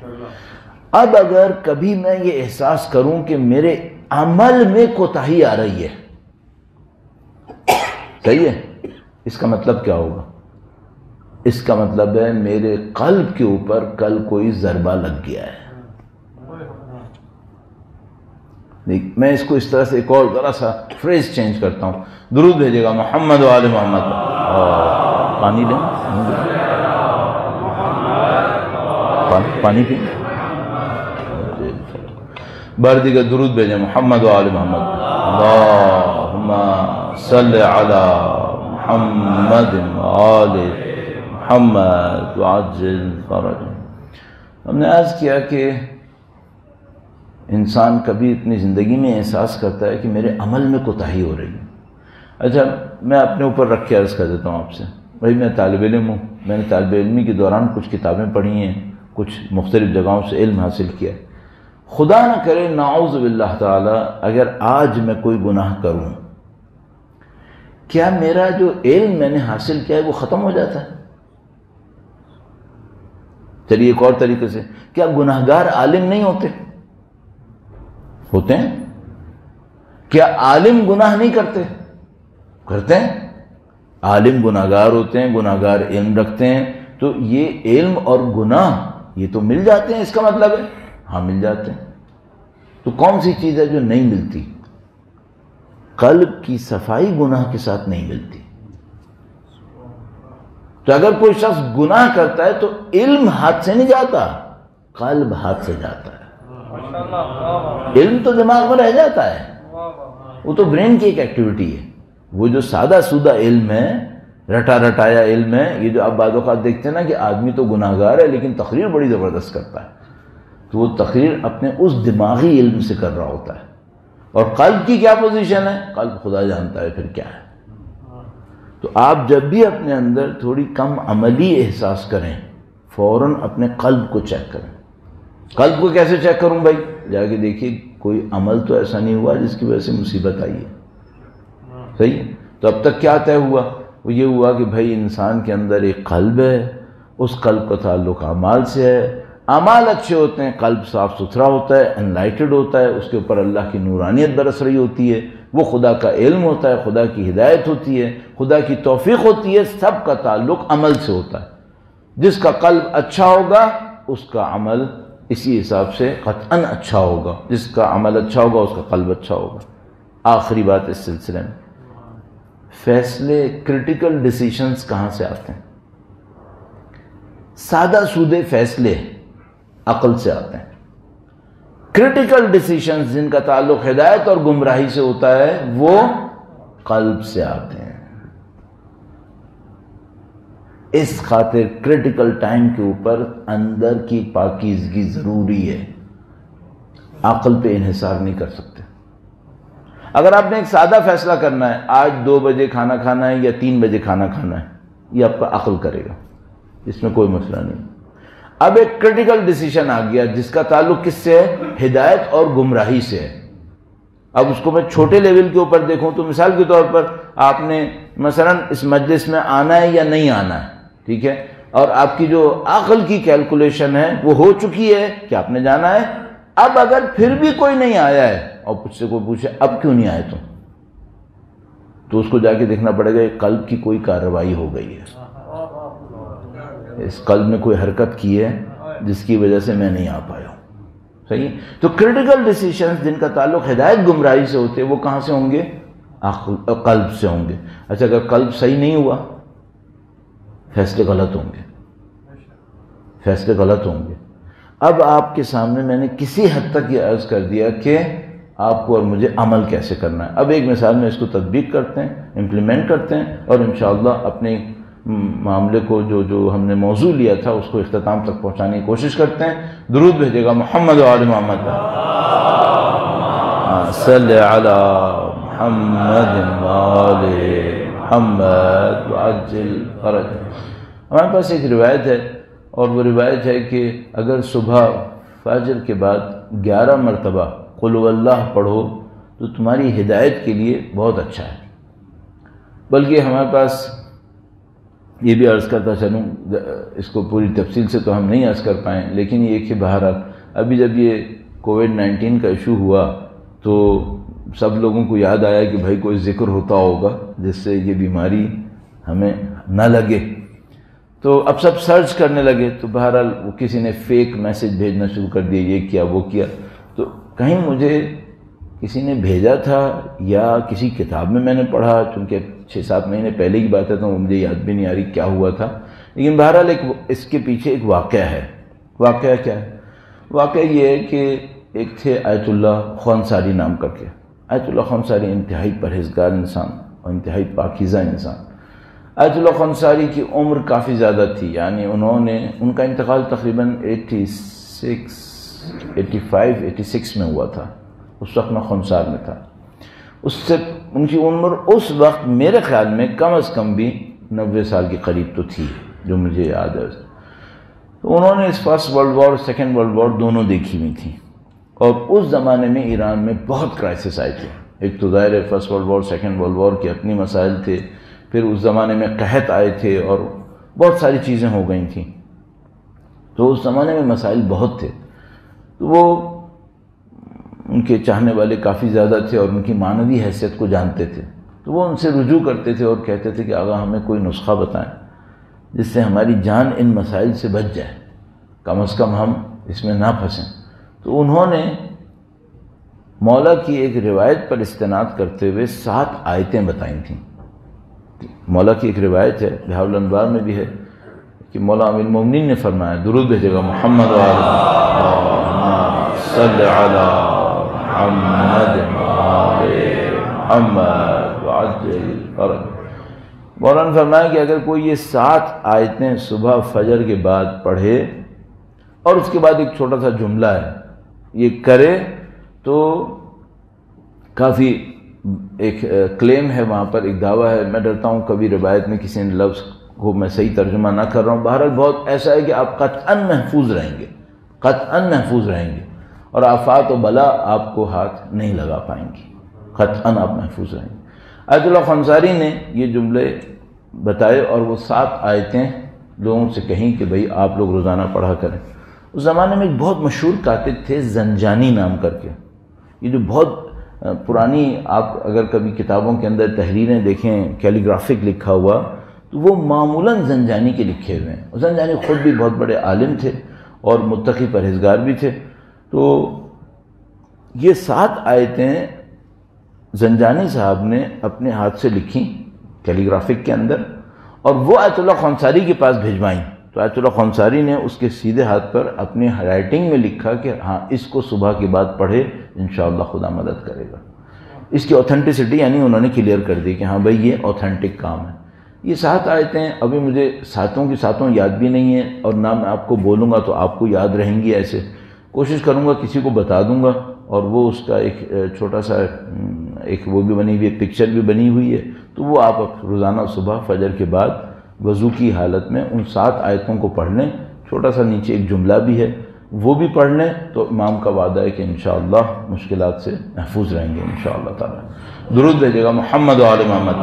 Speaker 3: اب اگر کبھی میں یہ احساس کروں کہ میرے عمل میں کوتاہی آ رہی ہے، صحیح ہے، اس کا مطلب کیا ہوگا؟ اس کا مطلب ہے میرے قلب کے اوپر کل کوئی ضربہ لگ گیا ہے. میں اس کو اس طرح سے ایک اور ذرا سا فریز چینج کرتا ہوں. درود بھیجے گا محمد و آل محمد. پانی لیں، پانی پی بار دیگر درود بھیجیں محمد و آل محمد. اللہم صلی علی محمد و آل محمد وعجل فرجہ. ہم نے عرض کیا کہ انسان کبھی اپنی زندگی میں احساس کرتا ہے کہ میرے عمل میں کوتاہی ہو رہی ہے. اچھا میں اپنے اوپر رکھ کے عرض کر دیتا ہوں آپ سے. بھائی میں طالب علم ہوں، میں نے طالب علمی کے دوران کچھ کتابیں پڑھی ہیں، کچھ مختلف جگہوں سے علم حاصل کیا. خدا نہ کرے نعوذ باللہ تعالی اگر آج میں کوئی گناہ کروں، کیا میرا جو علم میں نے حاصل کیا ہے وہ ختم ہو جاتا ہے؟ چلیے ایک اور طریقے سے، کیا گناہگار عالم نہیں ہوتے؟ ہوتے ہیں. کیا عالم گناہ نہیں کرتے؟ کرتے ہیں. عالم گناہگار ہوتے ہیں، گناہگار علم رکھتے ہیں. تو یہ علم اور گناہ یہ تو مل جاتے ہیں، اس کا مطلب ہے ہاں مل جاتے ہیں. تو کون سی چیز ہے جو نہیں ملتی؟ قلب کی صفائی گناہ کے ساتھ نہیں ملتی. تو اگر کوئی شخص گناہ کرتا ہے تو علم ہاتھ سے نہیں جاتا، قلب ہاتھ سے جاتا ہے. علم تو دماغ میں رہ جاتا ہے، وہ تو برین کی ایک ایکٹیویٹی ہے. وہ جو سادہ سودہ علم ہے، رٹا رٹایا علم ہے، یہ جو آپ بعض اوقات دیکھتے ہیں نا کہ آدمی تو گناہگار ہے لیکن تقریر بڑی زبردست کرتا ہے، تو وہ تقریر اپنے اس دماغی علم سے کر رہا ہوتا ہے. اور قلب کی کیا پوزیشن ہے؟ قلب خدا جانتا ہے پھر کیا ہے. تو آپ جب بھی اپنے اندر تھوڑی کم عملی احساس کریں، فوراً اپنے قلب کو چیک کریں. قلب کو کیسے چیک کروں بھائی؟ جا کے دیکھیے کوئی عمل تو ایسا نہیں ہوا جس کی وجہ سے مصیبت آئی ہے. صحیح؟ تو اب تک کیا طے ہوا؟ وہ یہ ہوا کہ بھائی انسان کے اندر ایک قلب ہے، اس قلب کا تعلق اعمال سے ہے. اعمال اچھے ہوتے ہیں، قلب صاف ستھرا ہوتا ہے، انلائٹڈ ہوتا ہے، اس کے اوپر اللہ کی نورانیت برس رہی ہوتی ہے، وہ خدا کا علم ہوتا ہے، خدا کی ہدایت ہوتی ہے، خدا کی توفیق ہوتی ہے. سب کا تعلق عمل سے ہوتا ہے. جس کا قلب اچھا ہوگا اس کا عمل اسی حساب سے قطعاً اچھا ہوگا. جس کا عمل اچھا ہوگا اس کا قلب اچھا ہوگا. آخری بات اس سلسلے میں، فیصلے کرٹیکل ڈیسیشنز کہاں سے آتے ہیں؟ سادہ سودے فیصلے عقل سے آتے ہیں، کرٹیکل ڈیسیشنز جن کا تعلق ہدایت اور گمراہی سے ہوتا ہے وہ قلب سے آتے ہیں۔ اس خاطر کرٹیکل ٹائم کے اوپر اندر کی پاکیزگی ضروری ہے، عقل پہ انحصار نہیں کر سکتے۔ اگر آپ نے ایک سادہ فیصلہ کرنا ہے، آج 2 بجے کھانا کھانا ہے یا 3 بجے کھانا کھانا ہے، یہ آپ کا عقل کرے گا، اس میں کوئی مسئلہ نہیں۔ اب ایک کرٹیکل ڈیسیشن آ گیا جس کا تعلق کس سے ہے؟ ہدایت اور گمراہی سے ہے۔ اب اس کو میں چھوٹے لیول کے اوپر دیکھوں تو مثال کے طور پر آپ نے مثلا اس مجلس میں آنا ہے یا نہیں آنا ہے، ٹھیک ہے، اور آپ کی جو عقل کی کیلکولیشن ہے وہ ہو چکی ہے کہ آپ نے جانا ہے۔ اب اگر پھر بھی کوئی نہیں آیا ہے اور مجھ سے کوئی پوچھے اب کیوں نہیں آئے تم، تو اس کو جا کے دیکھنا پڑے گا یہ قلب کی کوئی کارروائی ہو گئی ہے، اس قلب میں کوئی حرکت کی ہے جس کی وجہ سے میں نہیں آ پایا ہوں۔ صحیح؟ تو کرٹیکل ڈیسیشنز جن کا تعلق ہدایت گمراہی سے ہوتے وہ کہاں سے ہوں گے؟ قلب سے ہوں گے۔ اچھا اگر قلب صحیح نہیں ہوا، فیصلے غلط ہوں گے، فیصلے غلط ہوں گے۔ اب آپ کے سامنے میں نے کسی حد تک یہ عرض کر دیا کہ آپ کو اور مجھے عمل کیسے کرنا ہے۔ اب ایک مثال میں اس کو تطبیق کرتے ہیں، امپلیمنٹ کرتے ہیں، اور انشاءاللہ اپنے معاملے کو جو ہم نے موضوع لیا تھا اس کو اختتام تک پہنچانے کی کوشش کرتے ہیں۔ درود بھیجے گا محمد و آل محمد، صلی علی محمد و آل محمد وعجل فرج۔ ہمارے پاس ایک روایت ہے، اور وہ روایت ہے کہ اگر صبح فجر کے بعد 11 مرتبہ قل هو اللہ پڑھو تو تمہاری ہدایت کے لیے بہت اچھا ہے۔ بلکہ ہمارے پاس یہ بھی عرض کرتا چلوں، اس کو پوری تفصیل سے تو ہم نہیں عرض کر پائیں، لیکن یہ کہ بہرحال ابھی جب یہ کووڈ-19 کا ایشو ہوا تو سب لوگوں کو یاد آیا کہ بھائی کوئی ذکر ہوتا ہوگا جس سے یہ بیماری ہمیں نہ لگے، تو اب سب سرچ کرنے لگے، تو بہرحال وہ کسی نے فیک میسج بھیجنا شروع کر دیا، یہ کیا وہ کیا، تو کہیں مجھے کسی نے بھیجا تھا یا کسی کتاب میں نے پڑھا، چونکہ 6-7 مہینے پہلے کی بات ہے تو مجھے یاد بھی نہیں آ رہی کیا ہوا تھا، لیکن بہرحال اس کے پیچھے ایک واقعہ ہے۔ واقعہ کیا ہے؟ واقعہ یہ ہے کہ ایک تھے آیت اللہ خونساری نام کر کے۔ آیت اللہ خونساری انتہائی پرہیزگار انسان اور انتہائی پاکیزہ انسان۔ آیت اللہ خونساری کی عمر کافی زیادہ تھی، یعنی ان کا انتقال تقریباً 86 میں ہوا تھا، اس وقت میں خونسار میں تھا۔ اس سے ان کی عمر اس وقت میرے خیال میں کم از کم بھی 90 سال کے قریب تو تھی، جو مجھے یاد ہے۔ تو انہوں نے اس first world war second world war دونوں دیکھی ہوئی تھیں، اور اس زمانے میں ایران میں بہت کرائسس آئے تھے۔ ایک تو ظاہر ہے first world war second world war کے اپنی مسائل تھے، پھر اس زمانے میں قحط آئے تھے اور بہت ساری چیزیں ہو گئی تھیں، تو اس زمانے میں مسائل بہت تھے۔ تو وہ ان کے چاہنے والے کافی زیادہ تھے اور ان کی معنوی حیثیت کو جانتے تھے، تو وہ ان سے رجوع کرتے تھے اور کہتے تھے کہ آقا ہمیں کوئی نسخہ بتائیں جس سے ہماری جان ان مسائل سے بچ جائے، کم از کم ہم اس میں نہ پھنسیں۔ تو انہوں نے مولا کی ایک روایت پر استناد کرتے ہوئے 7 آیتیں بتائی تھیں۔ مولا کی ایک روایت ہے، بہاء الانوار میں بھی ہے، کہ مولا امیر المومنین نے فرمایا، درود بھیجے گا محمد و آل صلی علی محمد محمد وعجل فرج۔ مولا نے فرمایا کہ اگر کوئی یہ 7 آیتیں صبح فجر کے بعد پڑھے اور اس کے بعد ایک چھوٹا سا جملہ ہے یہ کرے تو کافی ایک کلیم ہے وہاں پر، ایک دعویٰ ہے۔ میں ڈرتا ہوں کبھی روایت میں کسی نے لفظ کو میں صحیح ترجمہ نہ کر رہا ہوں، بہرحال بہت ایسا ہے کہ آپ قطعاً محفوظ رہیں گے، قطعاً محفوظ رہیں گے، اور آفات و بلا آپ کو ہاتھ نہیں لگا پائیں گی، قطعاً آپ محفوظ رہیں گے۔ آیت اللہ خونساری نے یہ جملے بتائے اور وہ 7 آیتیں لوگوں سے کہیں کہ بھئی آپ لوگ روزانہ پڑھا کریں۔ اس زمانے میں ایک بہت مشہور کاتب تھے زنجانی نام کر کے، یہ جو بہت پرانی، آپ اگر کبھی کتابوں کے اندر تحریریں دیکھیں کیلیگرافک لکھا ہوا تو وہ معمولاً زنجانی کے لکھے ہوئے ہیں۔ زنجانی خود بھی بہت بڑے عالم تھے اور متقی پرہیزگار بھی تھے۔ تو یہ 7 آیتیں زنجانی صاحب نے اپنے ہاتھ سے لکھی کیلی گرافک کے اندر اور وہ آیت اللہ خونساری کے پاس بھیجوائیں. تو آیت اللہ خونساری نے اس کے سیدھے ہاتھ پر اپنی رائٹنگ میں لکھا کہ ہاں اس کو صبح کے بعد پڑھے انشاءاللہ خدا مدد کرے گا. اس کی اوتھینٹسٹی یعنی انہوں نے کلیئر کر دی کہ ہاں بھائی یہ اوتھینٹک کام ہے. یہ 7 آیتیں ابھی مجھے ساتوں کی ساتوں یاد بھی نہیں ہیں اور نہ میں آپ کو بولوں گا تو آپ کو یاد رہیں گی. ایسے کوشش کروں گا کسی کو بتا دوں گا اور وہ اس کا ایک چھوٹا سا ایک وہ بھی بنی ہوئی ہے, پکچر بھی بنی ہوئی ہے, تو وہ آپ روزانہ صبح فجر کے بعد وضو کی حالت میں ان 7 آیتوں کو پڑھ لیں. چھوٹا سا نیچے ایک جملہ بھی ہے وہ بھی پڑھ لیں تو امام کا وعدہ ہے کہ انشاءاللہ مشکلات سے محفوظ رہیں گے انشاءاللہ تعالی. درود بھیجے گا محمد و آل محمد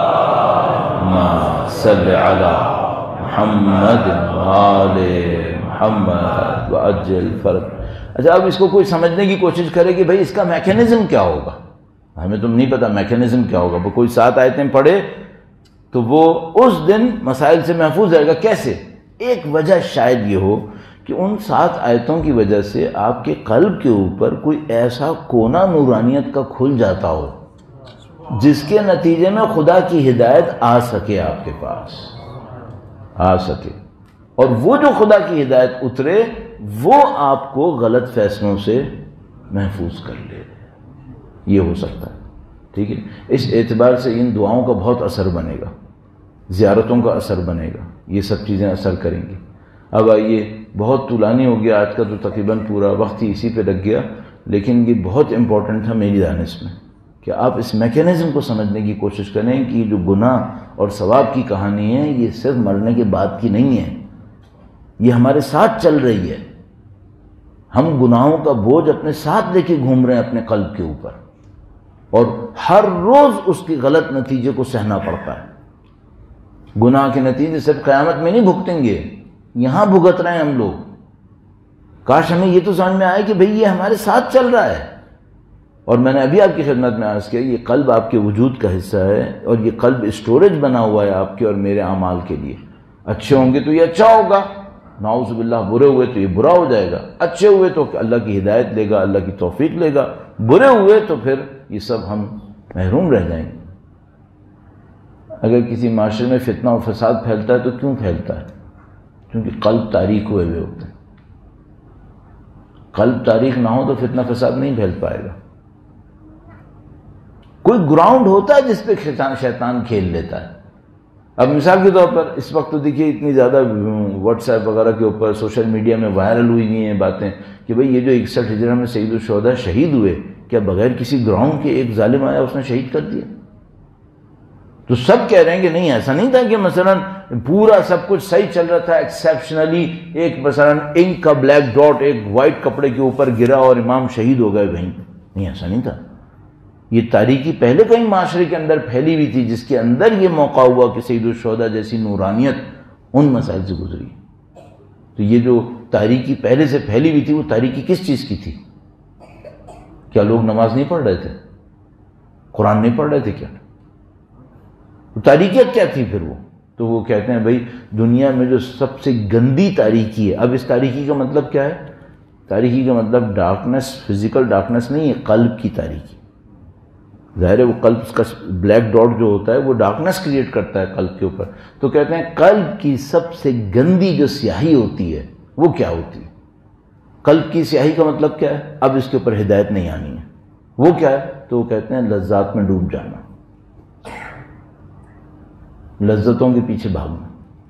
Speaker 3: صلی علی محمد و آل محمد وعجل فرج. اچھا اب اس کو کوئی سمجھنے کی کوشش کرے کہ بھائی اس کا میکینزم کیا ہوگا. ہمیں تو نہیں پتا میکینزم کیا ہوگا. وہ کوئی 7 آیتیں پڑھے تو وہ اس دن مسائل سے محفوظ رہے گا. کیسے؟ ایک وجہ شاید یہ ہو کہ ان 7 آیتوں کی وجہ سے آپ کے قلب کے اوپر کوئی ایسا کونا نورانیت کا کھل جاتا ہو جس کے نتیجے میں خدا کی ہدایت آ سکے, آپ کے پاس آ سکے, اور وہ جو خدا کی ہدایت اترے وہ آپ کو غلط فیصلوں سے محفوظ کر لے. یہ ہو سکتا ہے. ٹھیک ہے, اس اعتبار سے ان دعاؤں کا بہت اثر بنے گا, زیارتوں کا اثر بنے گا, یہ سب چیزیں اثر کریں گی. اب آئیے, بہت طولانی ہو گیا آج کا تو تقریباً پورا وقت ہی اسی پہ لگ گیا, لیکن یہ بہت امپورٹنٹ تھا میری دانش میں کہ آپ اس میکینزم کو سمجھنے کی کوشش کریں کہ یہ جو گناہ اور ثواب کی کہانی ہے یہ صرف مرنے کے بعد کی نہیں ہے, یہ ہمارے ساتھ چل رہی ہے. ہم گناہوں کا بوجھ اپنے ساتھ لے کے گھوم رہے ہیں اپنے قلب کے اوپر, اور ہر روز اس کے غلط نتیجے کو سہنا پڑتا ہے. گناہ کے نتیجے صرف قیامت میں نہیں بھگتیں گے, یہاں بھگت رہے ہیں ہم لوگ. کاش ہمیں یہ تو سمجھ میں آئے کہ بھئی یہ ہمارے ساتھ چل رہا ہے. اور میں نے ابھی آپ کی خدمت میں عرض کیا یہ قلب آپ کے وجود کا حصہ ہے, اور یہ قلب اسٹوریج بنا ہوا ہے آپ کے اور میرے اعمال کے لیے. اچھے ہوں گے تو یہ اچھا ہوگا, نعوذ باللہ برے ہوئے تو یہ برا ہو جائے گا. اچھے ہوئے تو اللہ کی ہدایت لے گا, اللہ کی توفیق لے گا, برے ہوئے تو پھر یہ سب ہم محروم رہ جائیں گے. اگر کسی معاشرے میں فتنہ و فساد پھیلتا ہے تو کیوں پھیلتا ہے؟ کیونکہ قلب تاریک ہوئے ہوتے ہیں. قلب تاریک نہ ہو تو فتنہ فساد نہیں پھیل پائے گا. کوئی گراؤنڈ ہوتا ہے جس پہ شیطان کھیل لیتا ہے. اب مثال کے طور پر اس وقت تو دیکھیے اتنی زیادہ واٹس ایپ وغیرہ کے اوپر سوشل میڈیا میں وائرل ہوئی ہوئی ہیں باتیں کہ بھئی یہ جو 61 ہجری میں سید الشہداء شہید ہوئے, کیا بغیر کسی گراؤنڈ کے ایک ظالم آیا اس نے شہید کر دیا؟ تو سب کہہ رہے ہیں کہ نہیں, ایسا نہیں تھا کہ مثلا پورا سب کچھ صحیح چل رہا تھا, ایکسیپشنلی ایک مثلا انک کا بلیک ڈاٹ ایک وائٹ کپڑے کے اوپر گرا اور امام شہید ہو گئے کہیں. نہیں, ایسا نہیں تھا. یہ تاریکی پہلے کہیں معاشرے کے اندر پھیلی ہوئی تھی جس کے اندر یہ موقع ہوا کہ سید الشہداء جیسی نورانیت ان مسائل سے گزری. تو یہ جو تاریکی پہلے سے پھیلی ہوئی تھی وہ تاریکی کس چیز کی تھی؟ کیا لوگ نماز نہیں پڑھ رہے تھے؟ قرآن نہیں پڑھ رہے تھے کیا؟ تاریکیت کیا تھی پھر وہ؟ تو وہ کہتے ہیں بھائی دنیا میں جو سب سے گندی تاریکی ہے. اب اس تاریکی کا مطلب کیا ہے؟ تاریکی کا مطلب ڈارکنس, فزیکل ڈارکنس نہیں ہے, قلب کی تاریکی. ظاہر ہے وہ قلب اس کا بلیک ڈاٹ جو ہوتا ہے وہ ڈارکنس کریٹ کرتا ہے قلب کے اوپر. تو کہتے ہیں قلب کی سب سے گندی جو سیاہی ہوتی ہے وہ کیا ہوتی ہے؟ قلب کی سیاہی کا مطلب کیا ہے؟ اب اس کے اوپر ہدایت نہیں آنی ہے. وہ کیا ہے؟ تو وہ کہتے ہیں لذات میں ڈوب جانا, لذتوں کے پیچھے بھاگنا,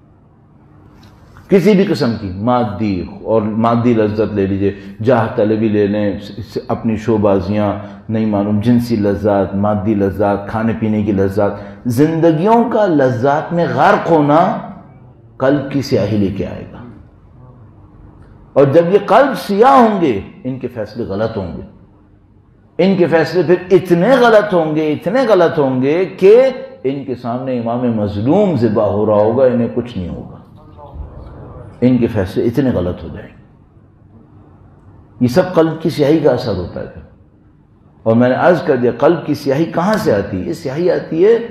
Speaker 3: کسی بھی قسم کی مادی, اور مادی لذت لے لیجئے, جاہ طلبی لے لیں, اپنی شو بازیاں, نہیں معلوم جنسی لذات, مادی لذات, کھانے پینے کی لذات, زندگیوں کا لذات میں غرق ہونا قلب کی سیاہی لے کے آئے گا. اور جب یہ قلب سیاہ ہوں گے ان کے فیصلے غلط ہوں گے. ان کے فیصلے پھر اتنے غلط ہوں گے, اتنے غلط ہوں گے کہ ان کے سامنے امام مظلوم ذبح ہو رہا ہوگا, انہیں کچھ نہیں ہوگا. ان کے فیصلے اتنے غلط ہو جائیں گے. یہ سب قلب کی سیاہی کا اثر ہوتا ہے. اور میں نے عرض کر دیا قلب کی سیاہی کہاں سے آتی ہے؟ یہ سیاہی آتی ہے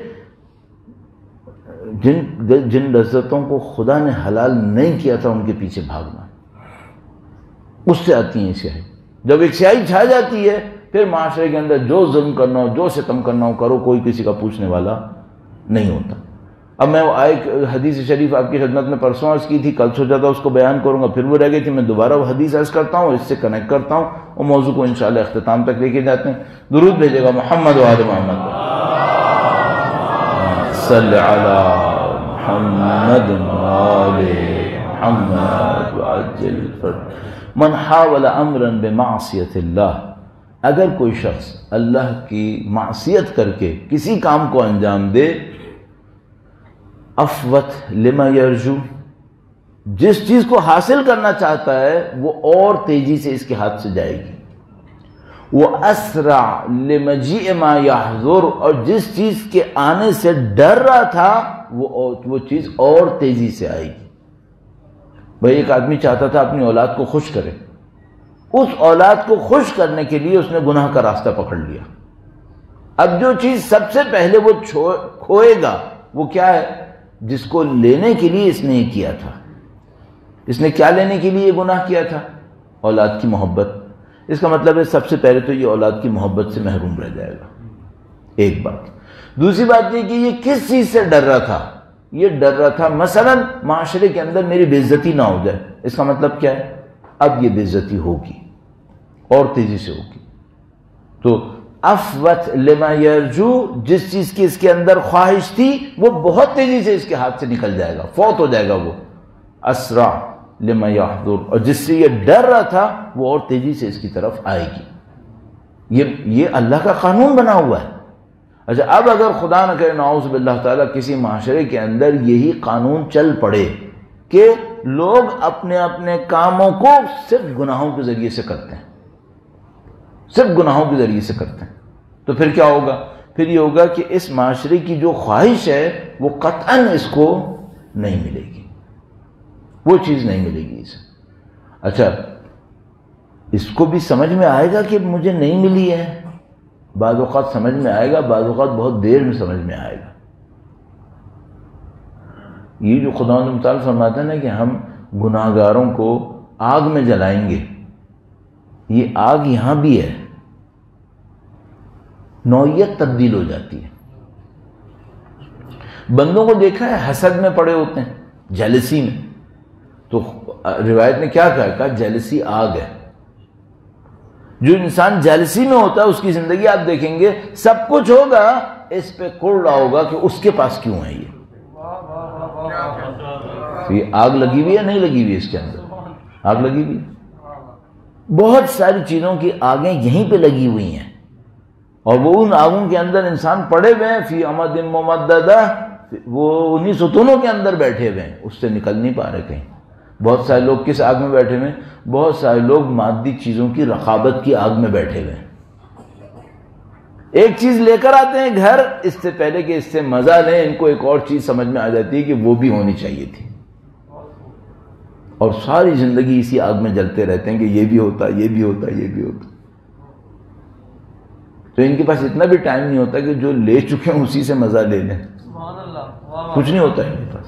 Speaker 3: جن لذتوں کو خدا نے حلال نہیں کیا تھا ان کے پیچھے بھاگنا, اس سے آتی ہیں سیاہی. جب ایک سیاہی چھا جاتی ہے پھر معاشرے کے اندر جو ظلم کرنا ہو، جو ستم کرنا ہو کرو، کوئی کسی کا پوچھنے والا نہیں ہوتا۔ اب میں وہ ایک حدیث شریف آپ کی خدمت میں پرسوں عرض کی تھی، کل سوچا تھا اس کو بیان کروں گا، پھر وہ رہ گئی تھی، میں دوبارہ وہ حدیث عرض کرتا ہوں، اس سے کنیکٹ کرتا ہوں اور موضوع کو انشاءاللہ اختتام تک لے کے جاتے ہیں۔ درود بھیجے گا محمد و آل محمد، صلی علی محمد و آل محمد وعجل فرج۔ من حاول امرا بمعصیت اللہ، اگر کوئی شخص اللہ کی معصیت کر کے کسی کام کو انجام دے، افوت لما یرجو، جس چیز کو حاصل کرنا چاہتا ہے وہ اور تیزی سے اس کے ہاتھ سے جائے گی، وہ اسرع لمجیء ما یحذر، اور جس چیز کے آنے سے ڈر رہا تھا وہ چیز اور تیزی سے آئے گی۔ بھائی ایک آدمی چاہتا تھا اپنی اولاد کو خوش کرے، اس اولاد کو خوش کرنے کے لیے اس نے گناہ کا راستہ پکڑ لیا۔ اب جو چیز سب سے پہلے وہ کھوئے گا وہ کیا ہے؟ جس کو لینے کے لیے اس نے یہ کیا تھا۔ اس نے کیا لینے کے لیے یہ گناہ کیا تھا؟ اولاد کی محبت۔ اس کا مطلب ہے سب سے پہلے تو یہ اولاد کی محبت سے محروم رہ جائے گا، ایک بات۔ دوسری بات یہ کہ یہ کس چیز سے ڈر رہا تھا؟ یہ ڈر رہا تھا مثلا معاشرے کے اندر میری بے عزتی نہ ہو جائے۔ اس کا مطلب کیا ہے؟ اب یہ بے عزتی ہوگی اور تیزی سے ہوگی۔ تو افوت لما یرجو، جس چیز کی اس کے اندر خواہش تھی وہ بہت تیزی سے اس کے ہاتھ سے نکل جائے گا، فوت ہو جائے گا وہ۔ اسرع لما یحذر، اور جس سے یہ ڈر رہا تھا وہ اور تیزی سے اس کی طرف آئے گی۔ یہ اللہ کا قانون بنا ہوا ہے۔ اچھا اب اگر خدا نہ کرے نعوذ باللہ تعالیٰ کسی معاشرے کے اندر یہی قانون چل پڑے کہ لوگ اپنے اپنے کاموں کو صرف گناہوں کے ذریعے سے کرتے ہیں، صرف گناہوں کے ذریعے سے کرتے ہیں، تو پھر کیا ہوگا؟ پھر یہ ہوگا کہ اس معاشرے کی جو خواہش ہے وہ قطعاً اس کو نہیں ملے گی، وہ چیز نہیں ملے گی اسے۔ اچھا اس کو بھی سمجھ میں آئے گا کہ مجھے نہیں ملی ہے، بعض اوقات سمجھ میں آئے گا، بعض اوقات بہت دیر میں سمجھ میں آئے گا۔ یہ جو خداوند متعال فرماتا ہے نا کہ ہم گناہ گاروں کو آگ میں جلائیں گے، یہ آگ یہاں بھی ہے، نوعیت تبدیل ہو جاتی ہے۔ بندوں کو دیکھا ہے حسد میں پڑے ہوتے ہیں، جیلسی میں، تو روایت نے کیا کہا جیلسی آگ ہے۔ جو انسان جیلسی میں ہوتا ہے اس کی زندگی آپ دیکھیں گے سب کچھ ہوگا، اس پہ کڑ رہا ہوگا کہ اس کے پاس کیوں ہے یہ۔ تو یہ آگ لگی ہوئی ہے نہیں لگی ہوئی؟ اس کے اندر آگ لگی ہوئی ہے، بہت ساری چیزوں کی آگیں یہیں پہ لگی ہوئی ہیں، اور وہ ان آگوں کے اندر انسان پڑے ہوئے ہیں، فی امد ممددہ، وہ انہی ستونوں کے اندر بیٹھے ہوئے ہیں، اس سے نکل نہیں پا رہے کہیں۔ بہت سارے لوگ کس آگ میں بیٹھے ہوئے ہیں؟ بہت سارے لوگ مادی چیزوں کی رقابت کی آگ میں بیٹھے ہوئے ہیں۔ ایک چیز لے کر آتے ہیں گھر، اس سے پہلے کہ اس سے مزہ لیں ان کو ایک اور چیز سمجھ میں آ جاتی ہے کہ وہ بھی ہونی چاہیے تھی، اور ساری زندگی اسی آگ میں جلتے رہتے ہیں کہ یہ بھی ہوتا، یہ بھی ہوتا، یہ بھی ہوتا۔ تو ان کے پاس اتنا بھی ٹائم نہیں ہوتا کہ جو لے چکے ہیں اسی سے مزہ لے لیں، کچھ نہیں ہوتا ان کے پاس۔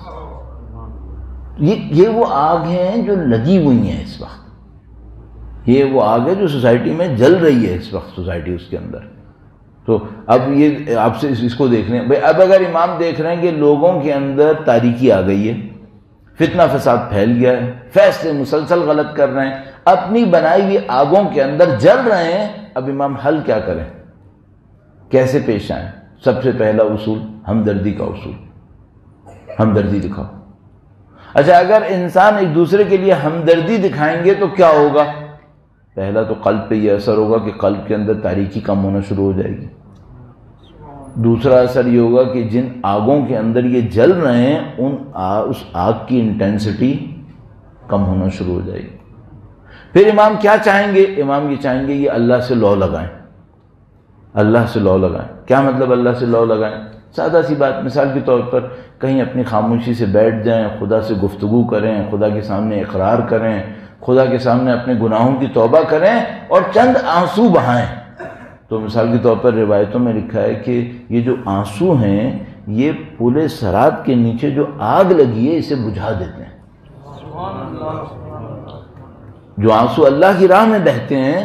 Speaker 3: یہ وہ آگ ہیں جو لگی ہوئی ہیں اس وقت، یہ وہ آگ ہے جو سوسائٹی میں جل رہی ہے اس وقت، سوسائٹی اس کے اندر۔ تو اب یہ آپ سے اس کو دیکھ رہے ہیں، اب اگر امام دیکھ رہے ہیں کہ لوگوں کے اندر تاریکی آ گئی ہے، فتنہ فساد پھیل گیا ہے، فیصلے مسلسل غلط کر رہے ہیں، اپنی بنائی ہوئی آگوں کے اندر جل رہے ہیں، اب امام حل کیا کریں، کیسے پیش آئیں؟ سب سے پہلا اصول ہمدردی کا اصول، ہمدردی دکھاؤ۔ اچھا اگر انسان ایک دوسرے کے لیے ہمدردی دکھائیں گے تو کیا ہوگا؟ پہلا تو قلب پہ یہ اثر ہوگا کہ قلب کے اندر تاریکی کم ہونا شروع ہو جائے گی۔ دوسرا اثر یہ ہوگا کہ جن آگوں کے اندر یہ جل رہے ہیں اس آگ کی انٹینسٹی کم ہونا شروع ہو جائے گی۔ پھر امام کیا چاہیں گے؟ امام یہ چاہیں گے یہ اللہ سے لو لگائیں، اللہ سے لو لگائیں۔ کیا مطلب اللہ سے لو لگائیں؟ سادہ سی بات، مثال کے طور پر کہیں اپنی خاموشی سے بیٹھ جائیں، خدا سے گفتگو کریں، خدا کے سامنے اقرار کریں، خدا کے سامنے اپنے گناہوں کی توبہ کریں اور چند آنسو بہائیں۔ تو مثال کے طور پر روایتوں میں لکھا ہے کہ یہ جو آنسو ہیں یہ پل صراط کے نیچے جو آگ لگی ہے اسے بجھا دیتے ہیں۔ جو آنسو اللہ کی راہ میں بہتے ہیں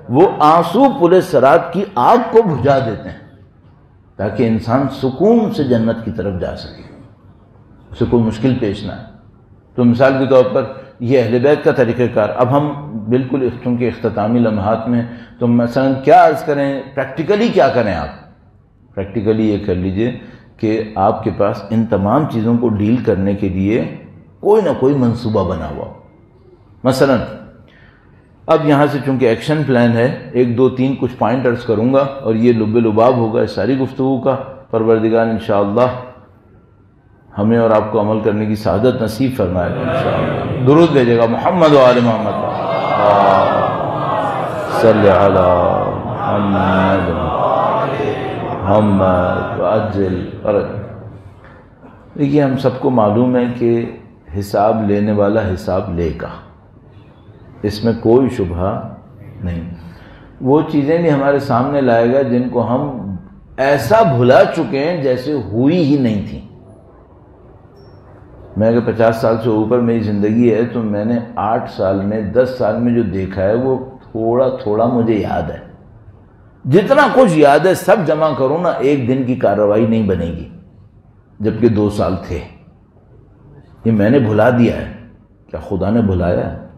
Speaker 3: وہ آنسو پل صراط کی آگ کو بجھا دیتے ہیں تاکہ انسان سکون سے جنت کی طرف جا سکے، اسے کوئی مشکل پیش نہ آئے۔ تو مثال کے طور پر یہ اہل بیت کا طریقہ کار، اب ہم بالکل چونکہ اختتامی لمحات میں، تو مثلا کیا عرض کریں، پریکٹیکلی کیا کریں آپ؟ پریکٹیکلی یہ کر لیجئے کہ آپ کے پاس ان تمام چیزوں کو ڈیل کرنے کے لیے کوئی نہ کوئی منصوبہ بنا ہوا۔ مثلا اب یہاں سے چونکہ ایکشن پلان ہے، 1 2 3 کچھ پوائنٹ عرض کروں گا اور یہ لب لباب ہوگا اس ساری گفتگو کا۔ پروردگار انشاءاللہ ہمیں اور آپ کو عمل کرنے کی سعادت نصیب فرمائے گا انشاءاللہ۔ درود بھیجے گا محمد و آل محمد، صلی علی محمد محمد وعجل فرج۔ دیکھیے ہم سب کو معلوم ہے کہ حساب لینے والا حساب لے گا، اس میں کوئی شبہ نہیں۔ وہ چیزیں بھی ہمارے سامنے لائے گا جن کو ہم ایسا بھلا چکے ہیں جیسے ہوئی ہی نہیں تھی۔ میں اگر 50 سال سے اوپر میری زندگی ہے تو میں نے 8 سال میں 10 سال میں جو دیکھا ہے وہ تھوڑا تھوڑا مجھے یاد ہے۔ جتنا کچھ یاد ہے سب جمع کروں نا، ایک دن کی کارروائی نہیں بنے گی، جبکہ 2 سال تھے۔ یہ میں نے بھلا دیا ہے، کیا خدا نے بھلایا ہے؟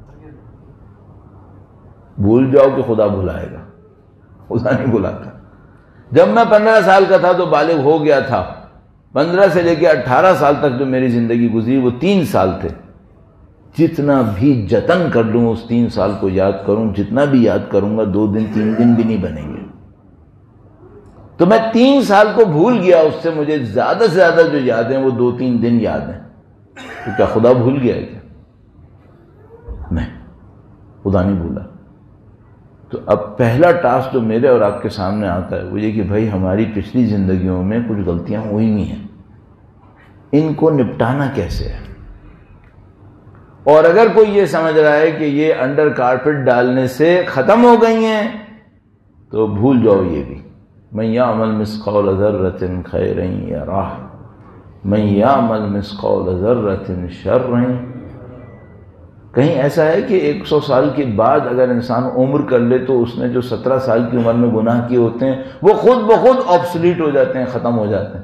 Speaker 3: بھول جاؤ کہ خدا بھلائے گا، خدا نہیں بھلاتا۔ جب میں 15 سال کا تھا تو بالغ ہو گیا تھا، 15 سے لے کے 18 سال تک جو میری زندگی گزری وہ 3 سال تھے۔ جتنا بھی جتن کر لوں اس 3 سال کو یاد کروں، جتنا بھی یاد کروں گا 2 دن 3 دن بھی نہیں بنیں گے۔ تو میں 3 سال کو بھول گیا، اس سے مجھے زیادہ سے زیادہ جو یاد ہیں وہ 2-3 دن یاد ہیں۔ تو کیا خدا بھول گیا ہے کیا؟ نہیں، خدا نہیں بھولا۔ تو اب پہلا ٹاسک جو میرے اور آپ کے سامنے آتا ہے وہ یہ کہ بھائی ہماری پچھلی زندگیوں میں کچھ غلطیاں ہوئی ہوئی ہیں، ان کو نپٹانا کیسے ہے؟ اور اگر کوئی یہ سمجھ رہا ہے کہ یہ انڈر کارپٹ ڈالنے سے ختم ہو گئی ہیں تو بھول جاؤ یہ بھی۔ من یعمل مثقال ذرۃ خیرا یرہ من یعمل مثقال ذرۃ شرا۔ کہیں ایسا ہے کہ 100 سال کے بعد اگر انسان عمر کر لے تو اس نے جو 17 سال کی عمر میں گناہ کیے ہوتے ہیں وہ خود بخود آبسلیٹ ہو جاتے ہیں، ختم ہو جاتے ہیں۔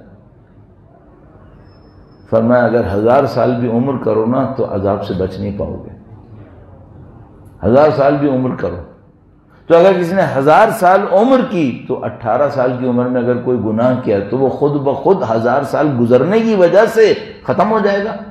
Speaker 3: فرمایا اگر 1000 سال بھی عمر کرو نا تو عذاب سے بچ نہیں پاؤ گے۔ 1000 سال بھی عمر کرو تو اگر کسی نے 1000 سال عمر کی تو 18 سال کی عمر میں اگر کوئی گناہ کیا تو وہ خود بخود 1000 سال گزرنے کی وجہ سے ختم ہو جائے گا۔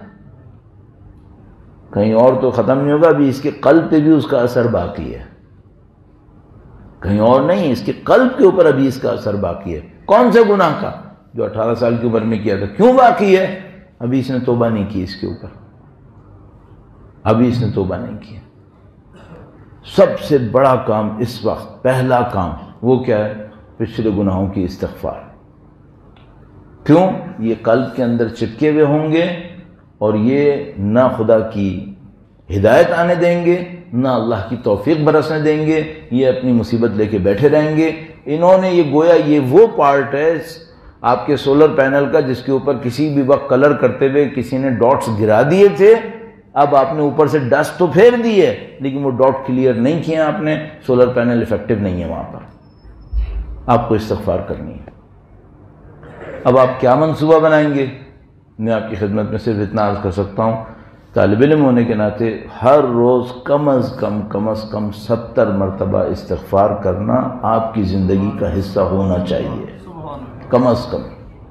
Speaker 3: کہیں اور تو ختم نہیں ہوگا، ابھی اس کے قلب پہ بھی اس کا اثر باقی ہے، کہیں اور نہیں، اس کے قلب کے اوپر ابھی اس کا اثر باقی ہے۔ کون سے گناہ کا؟ جو 18 سال کی عمر میں کیا تھا۔ کیوں باقی ہے؟ ابھی اس نے توبہ نہیں کی اس کے اوپر، ابھی اس نے توبہ نہیں کی۔ سب سے بڑا کام اس وقت، پہلا کام وہ کیا ہے؟ پچھلے گناہوں کی استغفار۔ کیوں؟ یہ قلب کے اندر چپکے ہوئے ہوں گے اور یہ نہ خدا کی ہدایت آنے دیں گے، نہ اللہ کی توفیق برسنے دیں گے، یہ اپنی مصیبت لے کے بیٹھے رہیں گے۔ انہوں نے یہ گویا یہ وہ پارٹ ہے آپ کے سولر پینل کا جس کے اوپر کسی بھی وقت کلر کرتے ہوئے کسی نے ڈاٹس گرا دیے تھے، اب آپ نے اوپر سے ڈسٹ تو پھیر دی ہے لیکن وہ ڈاٹ کلیئر نہیں کیے آپ نے، سولر پینل افیکٹو نہیں ہے وہاں پر۔ آپ کو استغفار کرنی ہے۔ اب آپ کیا منصوبہ بنائیں گے؟ میں آپ کی خدمت میں صرف اتنا عرض کر سکتا ہوں، طالب علم ہونے کے ناطے ہر روز کم از کم 70 مرتبہ استغفار کرنا آپ کی زندگی کا حصہ ہونا چاہیے، کم از کم۔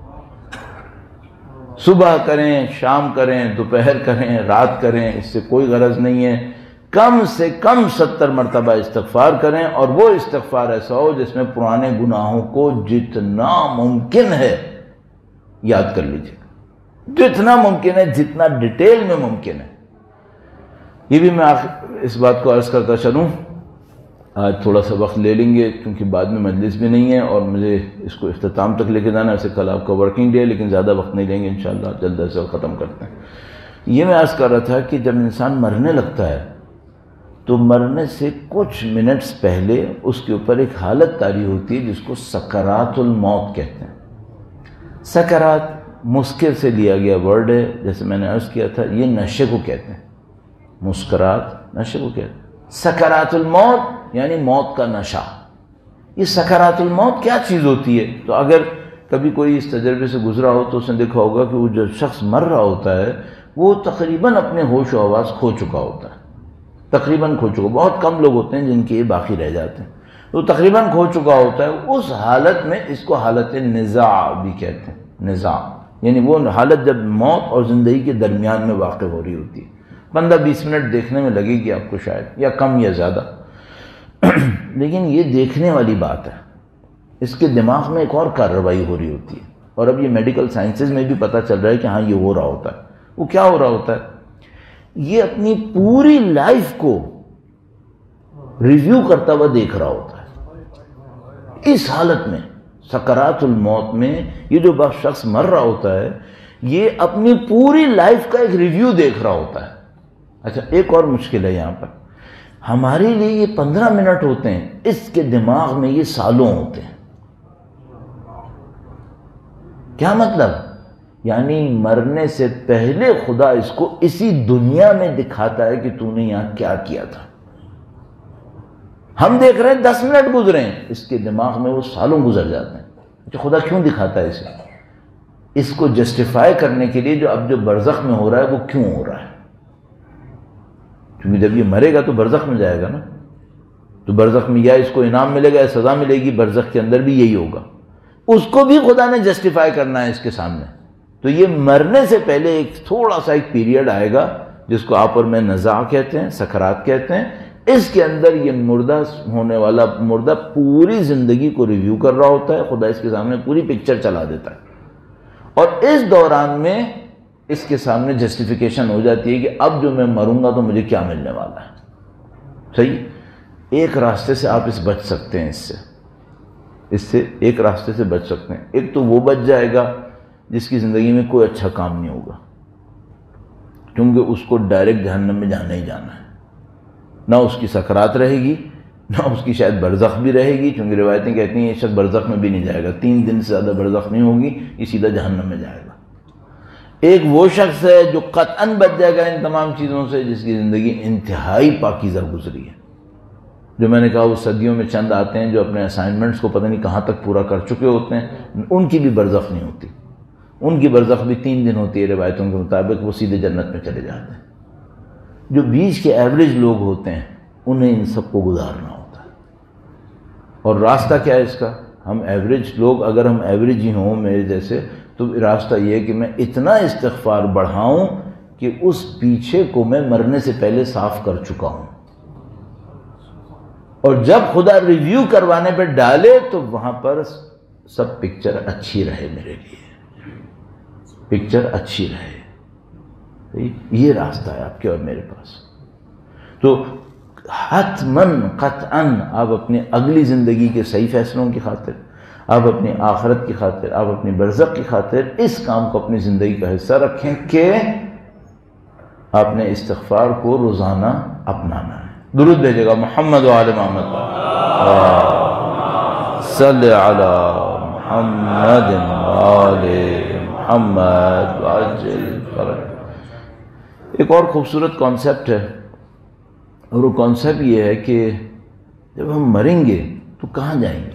Speaker 3: صبح کریں، شام کریں، دوپہر کریں، رات کریں، اس سے کوئی غرض نہیں ہے، کم سے کم 70 مرتبہ استغفار کریں، اور وہ استغفار ایسا ہو جس میں پرانے گناہوں کو جتنا ممکن ہے یاد کر لیجیے، جتنا ممکن ہے، جتنا ڈیٹیل میں ممکن ہے۔ یہ بھی میں اس بات کو عرض کرتا چلوں، آج تھوڑا سا وقت لے لیں گے کیونکہ بعد میں مجلس بھی نہیں ہے اور مجھے اس کو اختتام تک لے کے جانا ہے۔ ویسے کل آپ کا ورکنگ ڈے ہے لیکن زیادہ وقت نہیں لیں گے انشاءاللہ، جلد سے جلد ختم کرتے ہیں۔ یہ میں عرض کر رہا تھا کہ جب انسان مرنے لگتا ہے تو مرنے سے کچھ منٹس پہلے اس کے اوپر ایک حالت طاری ہوتی ہے جس کو سکرات الموت کہتے ہیں۔ سکرات مسکر سے لیا گیا ورڈ ہے، جیسے میں نے عرض کیا تھا، یہ نشے کو کہتے ہیں، مسکرات نشے کو کہتے ہیں۔ سکرات الموت یعنی موت کا نشہ. یہ سکرات الموت کیا چیز ہوتی ہے؟ تو اگر کبھی کوئی اس تجربے سے گزرا ہو تو اس نے دیکھا ہوگا کہ وہ جو شخص مر رہا ہوتا ہے وہ تقریباً اپنے ہوش و حواس کھو چکا ہوتا ہے، تقریباً کھو چکا. بہت کم لوگ ہوتے ہیں جن کے یہ باقی رہ جاتے ہیں. تو تقریباً کھو چکا ہوتا ہے. اس حالت میں اس کو حالت نزاع بھی کہتے ہیں. نزاع یعنی وہ حالت جب موت اور زندگی کے درمیان میں واقع ہو رہی ہوتی ہے. 15-20 منٹ دیکھنے میں لگے گی آپ کو شاید، یا کم یا زیادہ، لیکن یہ دیکھنے والی بات ہے. اس کے دماغ میں ایک اور کارروائی ہو رہی ہوتی ہے، اور اب یہ میڈیکل سائنسز میں بھی پتہ چل رہا ہے کہ ہاں یہ ہو رہا ہوتا ہے. وہ کیا ہو رہا ہوتا ہے؟ یہ اپنی پوری لائف کو ریویو کرتا ہوا دیکھ رہا ہوتا ہے. اس حالت میں سکرات الموت میں یہ جو شخص مر رہا ہوتا ہے یہ اپنی پوری لائف کا ایک ریویو دیکھ رہا ہوتا ہے. اچھا ایک اور مشکل ہے یہاں پر، ہمارے لیے یہ 15 منٹ ہوتے ہیں، اس کے دماغ میں یہ سالوں ہوتے ہیں. کیا مطلب؟ یعنی مرنے سے پہلے خدا اس کو اسی دنیا میں دکھاتا ہے کہ تو نے یہاں کیا کیا تھا. ہم دیکھ رہے ہیں 10 منٹ گزرے ہیں، اس کے دماغ میں وہ سالوں گزر جاتے ہیں. تو خدا کیوں دکھاتا ہے اسے؟ اس کو جسٹیفائی کرنے کے لیے جو اب جو برزخ میں ہو رہا ہے وہ کیوں ہو رہا ہے. کیونکہ جب یہ مرے گا تو برزخ میں جائے گا نا، تو برزخ میں یا اس کو انعام ملے گا یا سزا ملے گی. برزخ کے اندر بھی یہی ہوگا. اس کو بھی خدا نے جسٹیفائی کرنا ہے اس کے سامنے. تو یہ مرنے سے پہلے ایک تھوڑا سا ایک پیریڈ آئے گا جس کو آپ اور میں نزاع کہتے ہیں، سکرات کہتے ہیں. اس کے اندر یہ مردہ ہونے والا مردہ پوری زندگی کو ریویو کر رہا ہوتا ہے. خدا اس کے سامنے پوری پکچر چلا دیتا ہے، اور اس دوران میں اس کے سامنے جسٹیفیکیشن ہو جاتی ہے کہ اب جو میں مروں گا تو مجھے کیا ملنے والا ہے. صحیح. ایک راستے سے آپ بچ سکتے ہیں، اس سے ایک راستے سے بچ سکتے ہیں. ایک تو وہ بچ جائے گا جس کی زندگی میں کوئی اچھا کام نہیں ہوگا، کیونکہ اس کو ڈائریکٹ جہنم میں جانا ہی جانا ہے. نہ اس کی سکرات رہے گی، نہ اس کی شاید برزخ بھی رہے گی، کیونکہ روایتیں کہتی ہیں یہ شخص برزخ میں بھی نہیں جائے گا. 3 دن سے زیادہ برزخ نہیں ہوگی، یہ سیدھا جہنم میں جائے گا. ایک وہ شخص ہے جو قطعاً بچ جائے گا ان تمام چیزوں سے، جس کی زندگی انتہائی پاکیزہ گزری ہے. جو میں نے کہا وہ صدیوں میں چند آتے ہیں جو اپنے اسائنمنٹس کو پتہ نہیں کہاں تک پورا کر چکے ہوتے ہیں، ان کی بھی برزخ نہیں ہوتی. ان کی برزخ بھی 3 دن ہوتی ہے روایتوں کے مطابق، وہ سیدھے جنت میں چلے جاتے ہیں. جو بیچ کے ایوریج لوگ ہوتے ہیں انہیں ان سب کو گزارنا ہوتا ہے. اور راستہ کیا ہے اس کا؟ ہم ایوریج لوگ، اگر ہم ایوریج ہی ہوں میرے جیسے، تو راستہ یہ ہے کہ میں اتنا استغفار بڑھاؤں کہ اس پیچھے کو میں مرنے سے پہلے صاف کر چکا ہوں. اور جب خدا ریویو کروانے پہ ڈالے تو وہاں پر سب پکچر اچھی رہے، میرے لیے پکچر اچھی رہے. یہ راستہ ہے آپ کے اور میرے پاس. تو حتماً قطعاً آپ اپنی اگلی زندگی کے صحیح فیصلوں کی خاطر، آپ اپنی آخرت کی خاطر، آپ اپنی برزخ کی خاطر اس کام کو اپنی زندگی کا حصہ رکھیں کہ آپ نے استغفار کو روزانہ اپنانا ہے. درود بھیجے گا محمد و آل محمد، صلی علی محمد و آل محمد وعجل فرج. ایک اور خوبصورت کانسیپٹ ہے، اور وہ کانسیپٹ یہ ہے کہ جب ہم مریں گے تو کہاں جائیں گے؟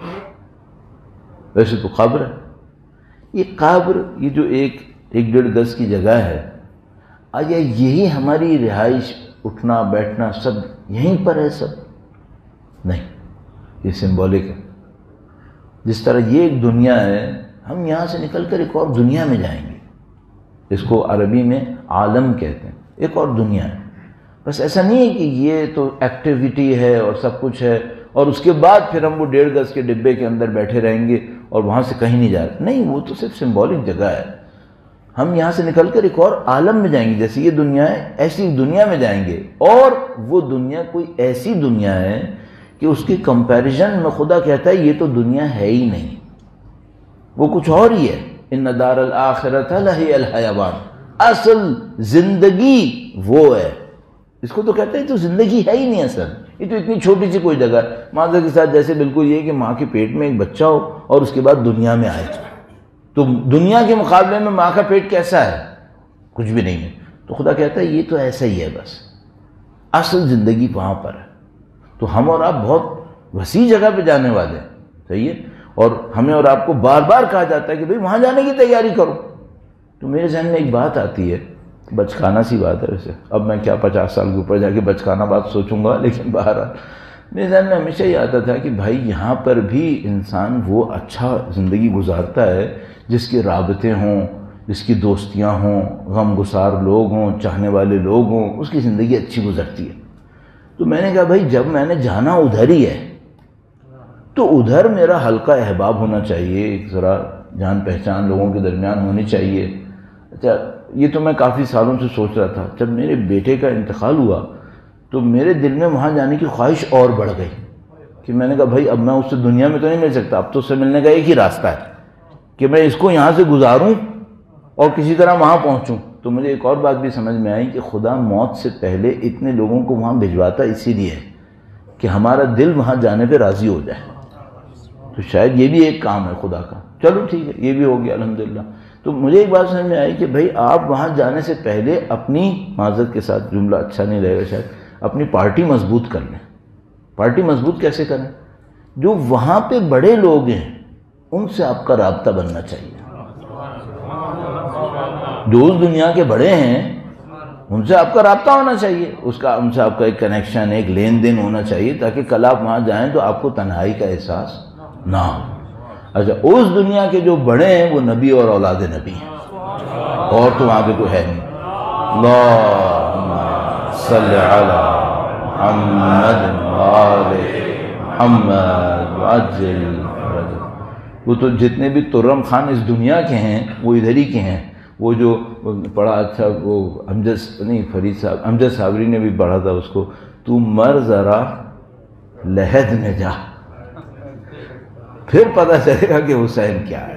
Speaker 3: ویسے تو قبر ہے. یہ قبر، یہ جو 1-1.5 گز کی جگہ ہے، آیا یہی ہماری رہائش، اٹھنا بیٹھنا سب یہیں پر ہے؟ سب نہیں، یہ سمبولک ہے. جس طرح یہ ایک دنیا ہے، ہم یہاں سے نکل کر ایک اور دنیا میں جائیں گے. اس کو عربی میں عالم کہتے ہیں، ایک اور دنیا ہے. بس ایسا نہیں ہے کہ یہ تو ایکٹیویٹی ہے اور سب کچھ ہے اور اس کے بعد پھر ہم وہ 1.5 گز کے ڈبے کے اندر بیٹھے رہیں گے اور وہاں سے کہیں نہیں جا رہے. نہیں، وہ تو صرف سمبولک جگہ ہے. ہم یہاں سے نکل کر ایک اور عالم میں جائیں گے. جیسے یہ دنیا ہے ایسی دنیا میں جائیں گے، اور وہ دنیا کوئی ایسی دنیا ہے کہ اس کی کمپیریزن میں خدا کہتا ہے یہ تو دنیا ہے ہی نہیں، وہ کچھ اور ہی ہے. ان دار الآخرۃ لہی الحیوان، اصل زندگی وہ ہے. اس کو تو کہتے ہیں تو زندگی ہے ہی نہیں اصل. یہ تو اتنی چھوٹی سی کوئی جگہ ہے. معذرت کے ساتھ جیسے بالکل یہ کہ ماں کے پیٹ میں ایک بچہ ہو اور اس کے بعد دنیا میں آئے، تو دنیا کے مقابلے میں ماں کا پیٹ کیسا ہے؟ کچھ بھی نہیں ہے. تو خدا کہتا ہے یہ تو ایسا ہی ہے، بس اصل زندگی وہاں پر ہے. تو ہم اور آپ بہت وسیع جگہ پہ جانے والے ہیں، صحیح ہے، اور ہمیں اور آپ کو بار بار کہا جاتا ہے کہ بھئی وہاں جانے کی تیاری کرو. تو میرے ذہن میں ایک بات آتی ہے، بچکانہ سی بات ہے ویسے، اب میں کیا 50 سال کے اوپر جا کے بچکانہ بات سوچوں گا، لیکن بہرحال میرے ذہن میں ہمیشہ یہ آتا تھا کہ بھائی یہاں پر بھی انسان وہ اچھا زندگی گزارتا ہے جس کے رابطے ہوں، جس کی دوستیاں ہوں، غم گسار لوگ ہوں، چاہنے والے لوگ ہوں، اس کی زندگی اچھی گزرتی ہے. تو میں نے کہا بھائی جب میں نے جانا ادھر ہی ہے تو ادھر میرا حلقہ احباب ہونا چاہیے، ایک ذرا جان پہچان لوگوں کے درمیان ہونی چاہیے. اچھا یہ تو میں کافی سالوں سے سوچ رہا تھا. جب میرے بیٹے کا انتقال ہوا تو میرے دل میں وہاں جانے کی خواہش اور بڑھ گئی کہ میں نے کہا بھائی اب میں اس سے دنیا میں تو نہیں مل سکتا، اب تو اس سے ملنے کا ایک ہی راستہ ہے کہ میں اس کو یہاں سے گزاروں اور کسی طرح وہاں پہنچوں. تو مجھے ایک اور بات بھی سمجھ میں آئی کہ خدا موت سے پہلے اتنے لوگوں کو وہاں بھجواتا اسی لیے کہ ہمارا دل وہاں جانے پہ راضی ہو جائے. تو شاید یہ بھی ایک کام ہے خدا کا. چلو ٹھیک ہے، یہ بھی ہو گیا الحمدللہ. تو مجھے ایک بات سمجھ میں آئی کہ بھائی آپ وہاں جانے سے پہلے اپنی معذرت کے ساتھ جملہ اچھا نہیں لگے گا شاید، اپنی پارٹی مضبوط کر لیں. پارٹی مضبوط کیسے کریں؟ جو وہاں پہ بڑے لوگ ہیں ان سے آپ کا رابطہ بننا چاہیے. جو اس دنیا کے بڑے ہیں ان سے آپ کا رابطہ ہونا چاہیے، ان سے آپ کا ایک کنیکشن، ایک لین دین ہونا چاہیے تاکہ کل آپ وہاں جائیں تو آپ کو تنہائی کا احساس نہ ہو. اچھا اس دنیا کے جو بڑے ہیں وہ نبی اور اولاد نبی ہیں، اور تو وہاں پہ کوئی ہے نہیں. اللہم صلی علی محمد وآل محمد وعجل فرجہ. وہ تو جتنے بھی ترم خان اس دنیا کے ہیں وہ ادھر ہی کے ہیں. وہ جو پڑھا اچھا وہ فرید صاحب امجد صابری نے بھی پڑھا تھا اس کو، تو مر ذرا لحد میں جا پھر پتہ چلے گا کہ حسین کیا ہے.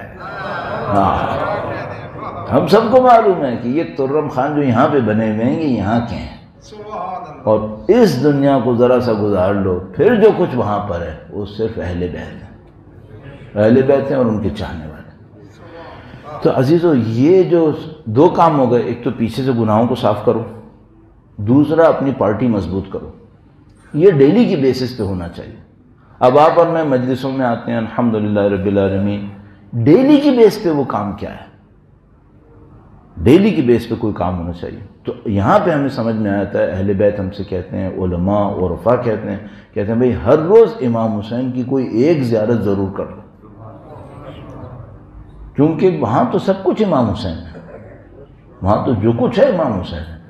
Speaker 3: ہاں ہم سب کو معلوم ہے کہ یہ ترم خان جو یہاں پہ بنے ہوئے ہیں یہ یہاں کے ہیں، اور اس دنیا کو ذرا سا گزار لو، پھر جو کچھ وہاں پر ہے وہ صرف اہل بیت ہیں، اہل بیت ہیں اور ان کے چاہنے والے. تو عزیزو یہ جو دو کام ہو گئے، ایک تو پیچھے سے گناہوں کو صاف کرو، دوسرا اپنی پارٹی مضبوط کرو. یہ ڈیلی کی بیسس پہ ہونا چاہیے. اب آپ اور میں مجلسوں میں آتے ہیں الحمدللہ رب العالمین، ڈیلی کی بیس پہ وہ کام کیا ہے؟ ڈیلی کی بیس پہ کوئی کام ہونا چاہیے. تو یہاں پہ ہمیں سمجھ میں آتا ہے، اہل بیت ہم سے کہتے ہیں، علماء عرفاء کہتے ہیں بھئی ہر روز امام حسین کی کوئی ایک زیارت ضرور کر لو، کیونکہ وہاں تو سب کچھ امام حسین ہے، وہاں تو جو کچھ ہے امام حسین ہے،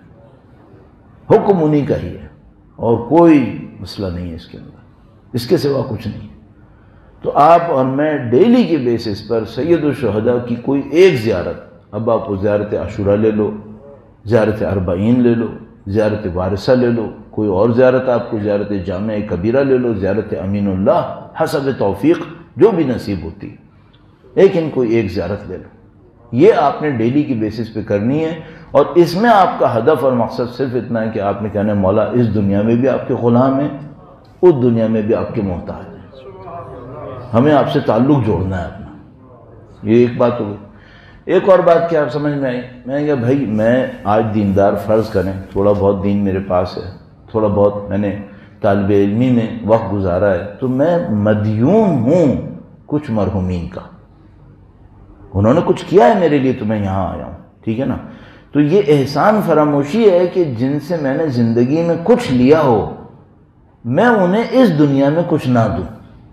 Speaker 3: حکم انہی کا ہی ہے اور کوئی مسئلہ نہیں ہے اس کے اندر، اس کے سوا کچھ نہیں. تو آپ اور میں ڈیلی کے بیسس پر سید الشہداء کی کوئی ایک زیارت، اب آپ کو زیارت عاشورہ لے لو، زیارت اربعین لے لو، زیارت وارثہ لے لو، کوئی اور زیارت آپ کو زیارت جامع کبیرہ لے لو، زیارت امین اللہ، حسب توفیق جو بھی نصیب ہوتی، لیکن کوئی ایک زیارت لے لو. یہ آپ نے ڈیلی کی بیسس پہ کرنی ہے، اور اس میں آپ کا ہدف اور مقصد صرف اتنا ہے کہ آپ نے کہنا ہے مولا اس دنیا میں بھی آپ کے غلام ہیں، اس دنیا میں بھی آپ کے محتاج ہیں، ہمیں آپ سے تعلق جوڑنا ہے اپنا. یہ ایک بات ہو گئی. ایک اور بات کیا آپ سمجھ میں آئی؟ میں نے کہا بھائی میں آج دیندار فرض کریں تھوڑا بہت دین میرے پاس ہے، تھوڑا بہت میں نے طالب علمی میں وقت گزارا ہے، تو میں مدیون ہوں کچھ مرحومین کا، انہوں نے کچھ کیا ہے میرے لیے تو میں یہاں آیا ہوں، ٹھیک ہے نا. تو یہ احسان فراموشی ہے کہ جن سے میں نے زندگی میں کچھ لیا ہو میں انہیں اس دنیا میں کچھ نہ دوں،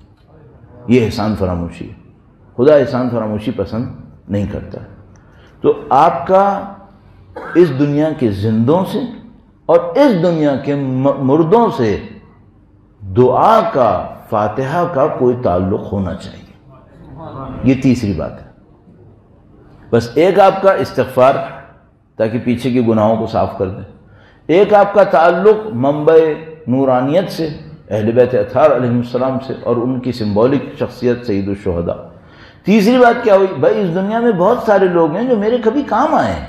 Speaker 3: یہ احسان فراموشی ہے. خدا احسان فراموشی پسند نہیں کرتا. تو آپ کا اس دنیا کے زندوں سے اور اس دنیا کے مردوں سے دعا کا، فاتحہ کا کوئی تعلق ہونا چاہیے. یہ تیسری بات ہے. بس ایک آپ کا استغفار تاکہ پیچھے کے گناہوں کو صاف کر دیں، ایک آپ کا تعلق منبع نورانیت سے، اہل بیت اطہار علیہ السلام سے اور ان کی سمبولک شخصیت سید الشہداء. تیسری بات کیا ہوئی؟ بھائی اس دنیا میں بہت سارے لوگ ہیں جو میرے کبھی کام آئے ہیں.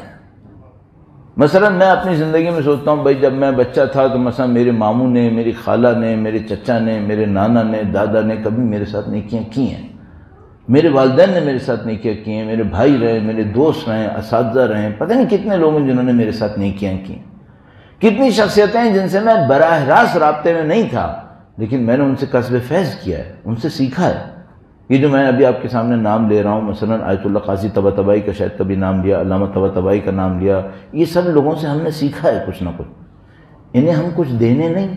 Speaker 3: مثلا میں اپنی زندگی میں سوچتا ہوں بھائی جب میں بچہ تھا تو مثلا میرے ماموں نے، میری خالہ نے، میرے چچا نے، میرے نانا نے، دادا نے کبھی میرے ساتھ نیکیاں کی ہیں، میرے والدین نے میرے ساتھ نیکیاں کی ہیں، میرے بھائی رہے، میرے دوست رہے، اساتذہ رہے، پتہ نہیں کتنے لوگ ہیں جنہوں نے میرے ساتھ نیکیاں کی. کتنی شخصیتیں ہیں جن سے میں براہ راست رابطے میں نہیں تھا لیکن میں نے ان سے کسب فیض کیا ہے، ان سے سیکھا ہے۔ یہ جو میں ابھی آپ کے سامنے نام لے رہا ہوں، مثلا آیت اللہ قاضی طباطبائی کا شاید کبھی نام لیا، علامہ طباطبائی کا نام لیا، یہ سب لوگوں سے ہم نے سیکھا ہے کچھ نہ کچھ۔ انہیں ہم کچھ دینے نہیں،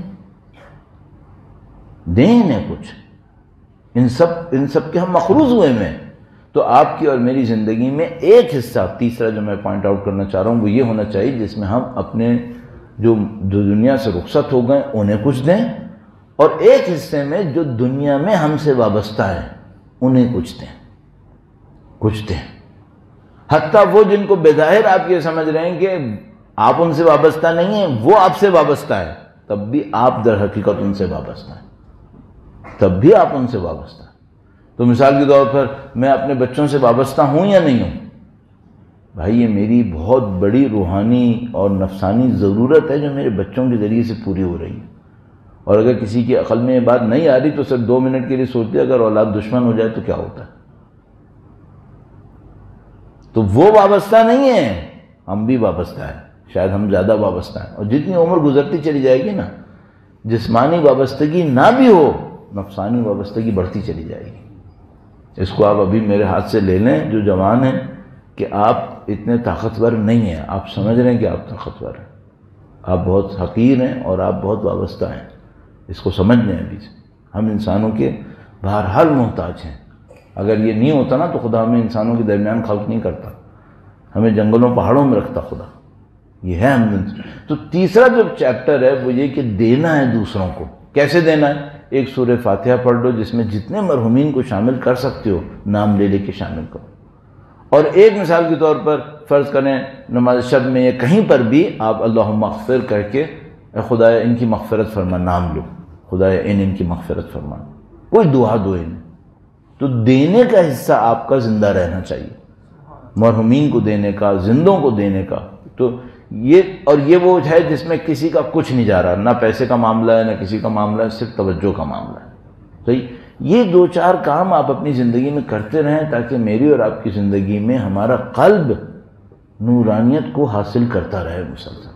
Speaker 3: دیں انہیں کچھ، ان سب کے ہم مقروض ہوئے میں۔ تو آپ کی اور میری زندگی میں ایک حصہ، تیسرا جو میں پوائنٹ آؤٹ کرنا چاہ رہا ہوں وہ یہ ہونا چاہیے جس میں ہم اپنے جو دنیا سے رخصت ہو گئے انہیں کچھ دیں، اور ایک حصے میں جو دنیا میں ہم سے وابستہ ہیں انہیں کچھ دیں۔ حتیٰ وہ جن کو بظاہر آپ یہ سمجھ رہے ہیں کہ آپ ان سے وابستہ نہیں ہیں، وہ آپ سے وابستہ ہے، تب بھی آپ در حقیقت ان سے وابستہ ہیں، تب بھی آپ ان سے وابستہ ہیں۔ تو مثال کے طور پر میں اپنے بچوں سے وابستہ ہوں یا نہیں ہوں؟ بھائی یہ میری بہت بڑی روحانی اور نفسانی ضرورت ہے جو میرے بچوں کے ذریعے سے پوری ہو رہی ہے، اور اگر کسی کی عقل میں یہ بات نہیں آ رہی تو صرف 2 منٹ کے لیے سوچتے اگر اولاد دشمن ہو جائے تو کیا ہوتا ہے۔ تو وہ وابستہ نہیں ہے، ہم بھی وابستہ ہیں، شاید ہم زیادہ وابستہ ہیں، اور جتنی عمر گزرتی چلی جائے گی نا، جسمانی وابستگی نہ بھی ہو، نفسانی وابستگی بڑھتی چلی جائے گی۔ اس کو آپ ابھی میرے ہاتھ سے لے لیں جو جوان ہیں کہ آپ اتنے طاقتور نہیں ہیں، آپ سمجھ رہے ہیں کہ آپ طاقتور ہیں، آپ بہت حقیر ہیں اور آپ بہت وابستہ ہیں، اس کو سمجھ لیں ابھی سے۔ ہم انسانوں کے بہرحال محتاج ہیں، اگر یہ نہیں ہوتا نا تو خدا ہمیں انسانوں کے درمیان خلق نہیں کرتا، ہمیں جنگلوں پہاڑوں میں رکھتا خدا، یہ ہے ہم۔ تو تیسرا جو چیپٹر ہے وہ یہ کہ دینا ہے دوسروں کو۔ کیسے دینا ہے؟ ایک سورہ فاتحہ پڑھ لو جس میں جتنے مرحومین کو شامل کر سکتے ہو نام لے لے کے شامل کرو، اور ایک مثال کے طور پر فرض کریں نماز شب میں یا کہیں پر بھی آپ اللہم اغفر کہہ کے اے خدایا ان کی مغفرت فرما، نام لو، خدایا ان کی مغفرت فرما، کوئی دعا دو انہیں۔ تو دینے کا حصہ آپ کا زندہ رہنا چاہیے، مرحومین کو دینے کا، زندوں کو دینے کا۔ تو یہ وہ ہے جس میں کسی کا کچھ نہیں جا رہا، نہ پیسے کا معاملہ ہے نہ کسی کا معاملہ ہے، صرف توجہ کا معاملہ ہے۔ صحیح، یہ 2-4 کام آپ اپنی زندگی میں کرتے رہیں تاکہ میری اور آپ کی زندگی میں ہمارا قلب نورانیت کو حاصل کرتا رہے مسلسل۔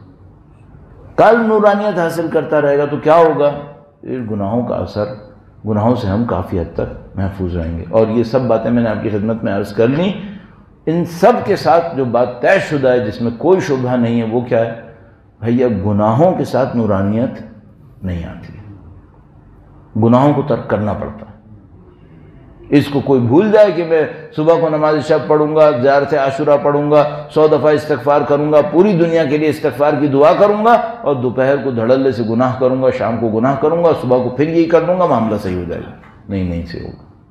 Speaker 3: قلب نورانیت حاصل کرتا رہے گا تو کیا ہوگا؟ گناہوں کا اثر، گناہوں سے ہم کافی حد تک محفوظ رہیں گے۔ اور یہ سب باتیں میں نے آپ کی خدمت میں عرض کر لی۔ ان سب کے ساتھ جو بات طے شدہ ہے جس میں کوئی شبہ نہیں ہے وہ کیا ہے؟ بھئی اب گناہوں کے ساتھ نورانیت نہیں آتی ہے، گناہوں کو ترک کرنا پڑتا ہے۔ اس کو کوئی بھول جائے کہ میں صبح کو نماز شب پڑھوں گا، زیارت عاشورہ پڑھوں گا، 100 دفعہ استغفار کروں گا، پوری دنیا کے لیے استغفار کی دعا کروں گا، اور دوپہر کو دھڑلے سے گناہ کروں گا، شام کو گناہ کروں گا، صبح کو پھر یہی کر دوں گا، معاملہ صحیح ہو جائے گا۔ نہیں صحیح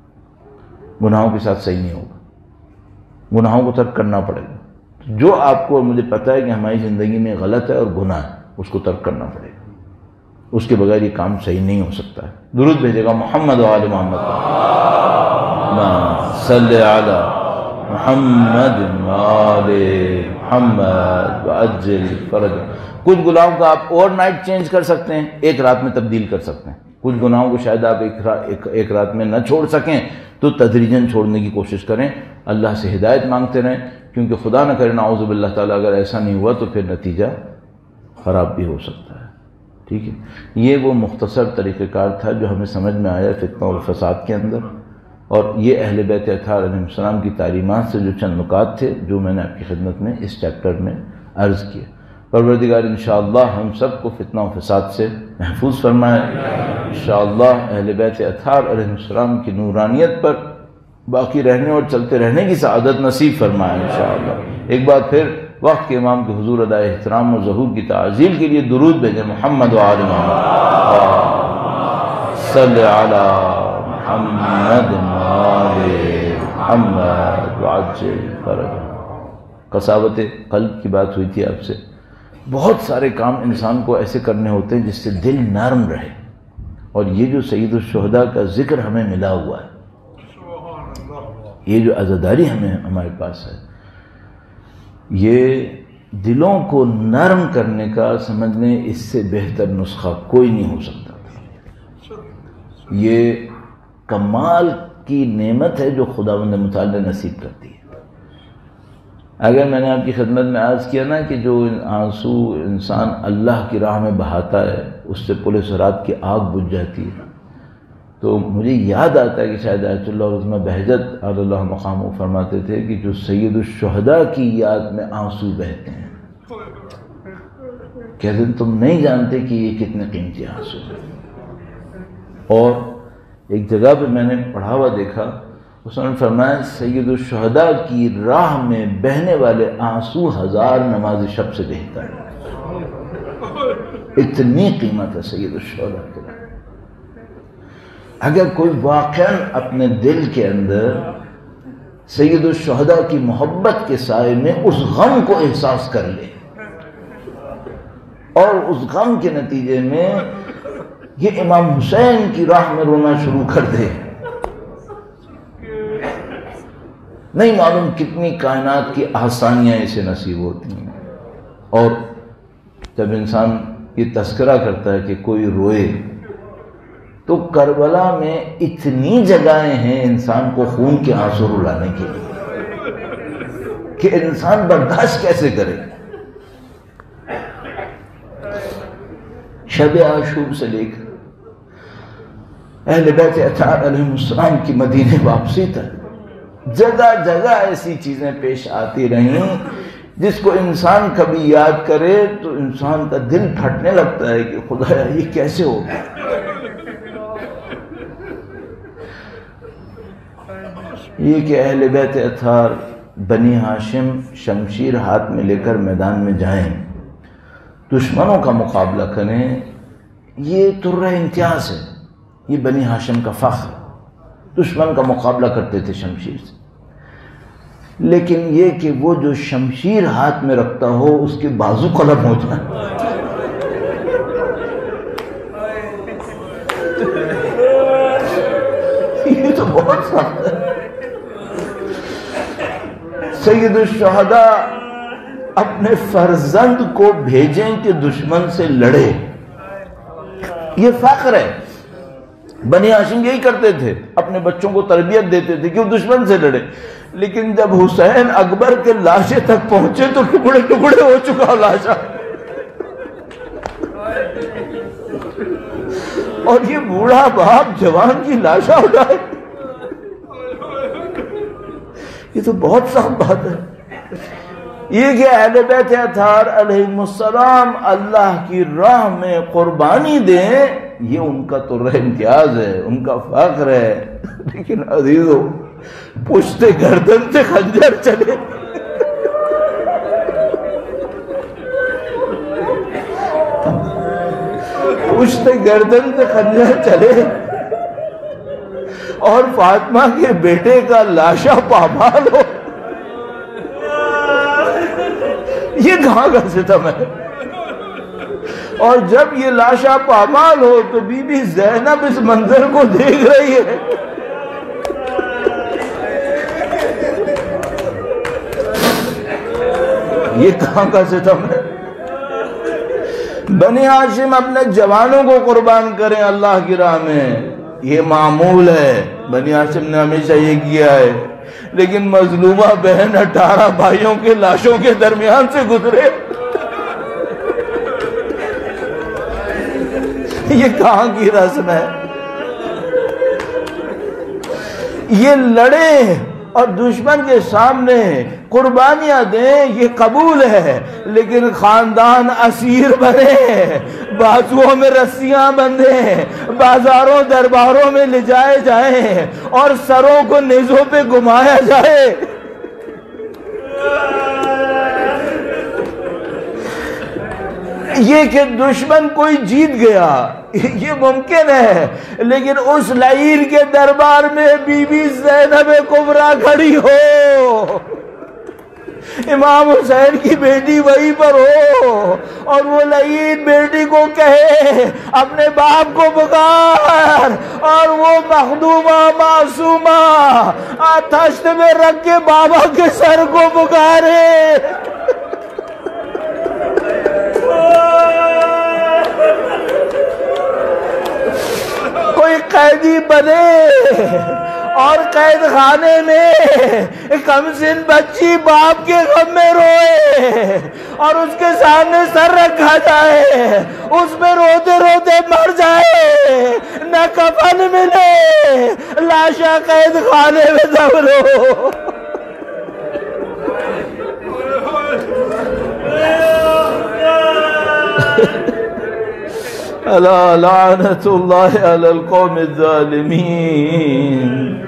Speaker 3: ہوگا، گناہوں کے ساتھ صحیح نہیں ہوگا، گناہوں کو ترک کرنا پڑے گا۔ جو آپ کو اور مجھے پتہ ہے کہ ہماری زندگی میں غلط ہے اور گناہ ہے، اس کو ترک کرنا پڑے گا، اس کے بغیر یہ کام صحیح نہیں ہو سکتا ہے۔ درود بھیجے گا محمد و آل محمد، صلی علی محمد و آل محمد وعجل فرج۔ کچھ گناہوں کا آپ اوور نائٹ چینج کر سکتے ہیں، ایک رات میں تبدیل کر سکتے ہیں۔ کچھ گناہوں کو شاید آپ ایک رات میں نہ چھوڑ سکیں تو تدریجاً چھوڑنے کی کوشش کریں، اللہ سے ہدایت مانگتے رہیں، کیونکہ خدا نہ کرے نعوذ باللہ تعالیٰ اگر ایسا نہیں ہوا تو پھر نتیجہ خراب بھی ہو سکتا ہے۔ ٹھیک ہے، یہ وہ مختصر طریقہ کار تھا جو ہمیں سمجھ میں آیا فتنہ اور فساد کے اندر، اور یہ اہل بیت اطہار علیہ السلام کی تعلیمات سے جو چند نکات تھے جو میں نے آپ کی خدمت میں اس چیپٹر میں عرض کیے۔ پروردگار انشاءاللہ ہم سب کو فتنہ و فساد سے محفوظ فرمائے، انشاءاللہ اہل بیت اطہار علیہ السلام کی نورانیت پر باقی رہنے اور چلتے رہنے کی سعادت نصیب فرمائے انشاءاللہ۔ ایک بار پھر وقت کے امام کے حضور ادائے احترام اور ظہور کی تعظیم کے لیے درود بھیجیں محمد و آل محمد، صلی علی محمد و آل محمد وعجل فرج۔ قساوت قلب کی بات ہوئی تھی آپ سے۔ بہت سارے کام انسان کو ایسے کرنے ہوتے ہیں جس سے دل نرم رہے، اور یہ جو سید الشہداء کا ذکر ہمیں ملا ہوا ہے، یہ جو عزاداری ہمارے پاس ہے، یہ دلوں کو نرم کرنے کا سمجھ لیں اس سے بہتر نسخہ کوئی نہیں ہو سکتا تھا۔ یہ کمال کی نعمت ہے جو خداوند متعال نے نصیب کرتی ہے۔ اگر میں نے آپ کی خدمت میں عرض کیا نا کہ جو آنسو انسان اللہ کی راہ میں بہاتا ہے اس سے پل صراط کی آگ بجھ جاتی ہے. تو مجھے یاد آتا ہے کہ شاید آیت اللہ عظمہ بہجت علی اللہ مقامہ فرماتے تھے کہ جو سید الشہداء کی یاد میں آنسو بہتے ہیں، کہتے ہیں تم نہیں جانتے کہ یہ کتنے قیمتی آنسو ہیں. اور ایک جگہ پہ میں نے پڑھا ہوا دیکھا، اس نے فرمایا سید الشہداء کی راہ میں بہنے والے آنسو 1000 نماز شب سے بہتر ہے. اتنی قیمت ہے سید الشہداء کے. اگر کوئی واقعاً اپنے دل کے اندر سید الشہداء کی محبت کے سائے میں اس غم کو احساس کر لے اور اس غم کے نتیجے میں یہ امام حسین کی راہ میں رونا شروع کر دے، نہیں معلوم کتنی کائنات کی آسانیاں اسے نصیب ہوتی ہیں. اور جب انسان یہ تذکرہ کرتا ہے کہ کوئی روئے، تو کربلا میں اتنی جگہیں ہیں انسان کو خون کے آنسو رلانے کے لیے کہ انسان برداشت کیسے کرے. شب عاشور سے لے کر اہل بیت اطہار علیہ السلام کی مدینے واپسی تک جگہ جگہ ایسی چیزیں پیش آتی رہیں جس کو انسان کبھی یاد کرے تو انسان کا دل پھٹنے لگتا ہے کہ خدایا یہ کیسے ہو گیا. یہ کہ اہل بیت اطہار بنی ہاشم شمشیر ہاتھ میں لے کر میدان میں جائیں، دشمنوں کا مقابلہ کریں، یہ ترہ امتیاز ہے، یہ بنی ہاشم کا فخر. دشمن کا مقابلہ کرتے تھے شمشیر سے، لیکن یہ کہ وہ جو شمشیر ہاتھ میں رکھتا ہو اس کے بازو قلم ہو جائیں. یہ تو بہت سخت ہے. سید الشہداء اپنے فرزند کو بھیجیں کہ دشمن سے لڑے، یہ فخر ہے. بنی ہاشم یہی کرتے تھے، اپنے بچوں کو تربیت دیتے تھے کہ وہ دشمن سے لڑے. لیکن جب حسین اکبر کے لاشے تک پہنچے تو ٹکڑے ٹکڑے ہو چکا لاشا، اور یہ بوڑھا باپ جوان کی لاشا اٹھائے. یہ تو بہت سخت بات ہے. یہ کہ اہل بیت اطہار علیہ السلام اللہ کی راہ میں قربانی دیں، یہ ان کا تو امتیاز ہے، ان کا فخر ہے. لیکن عزیزو پشت گردن سے خنجر چلے، پشت گردن سے خنجر چلے اور فاطمہ کے بیٹے کا لاشا پامال ہو، یہ کہاں کا ستم ہے. اور جب یہ لاشا پامال ہو تو بی بی زینب اس منظر کو دیکھ رہی ہے. یہ کہاں کا ستم ہے. بنی ہاشم اپنے جوانوں کو قربان کریں اللہ کی راہ میں، یہ معمول ہے. بنی ہاشم نے ہمیشہ یہ کیا ہے. لیکن مظلومہ بہن 18 بھائیوں کے لاشوں کے درمیان سے گزرے، یہ کہاں کی رسم ہے. یہ لڑیں اور دشمن کے سامنے قربانیاں دیں، یہ قبول ہے. لیکن خاندان اسیر بنے، بازوؤں میں رسیاں بندھیں، بازاروں درباروں میں لے جائے جائیں اور سروں کو نیزوں پہ گھمایا جائے. یہ کہ دشمن کوئی جیت گیا یہ ممکن ہے، لیکن اس لعین کے دربار میں بی بی زینب کبریٰ کھڑی ہو، امام حسین کی بیٹی وہیں پر ہو، اور وہ لعین بیٹی کو کہے اپنے باپ کو پکار، اور وہ مخدومہ معصومہ تشت میں رکھ کے بابا کے سر کو پکارے. کوئی قیدی بنے اور قید خانے میں کم سن بچی باپ کے غم میں روئے اور اس کے سامنے سر رکھا جائے، اس میں روتے روتے مر جائے، نہ کفن ملے، لاشا قید خانے میں دفن ہو۔ الا لعنت اللہ علی القوم الظالمین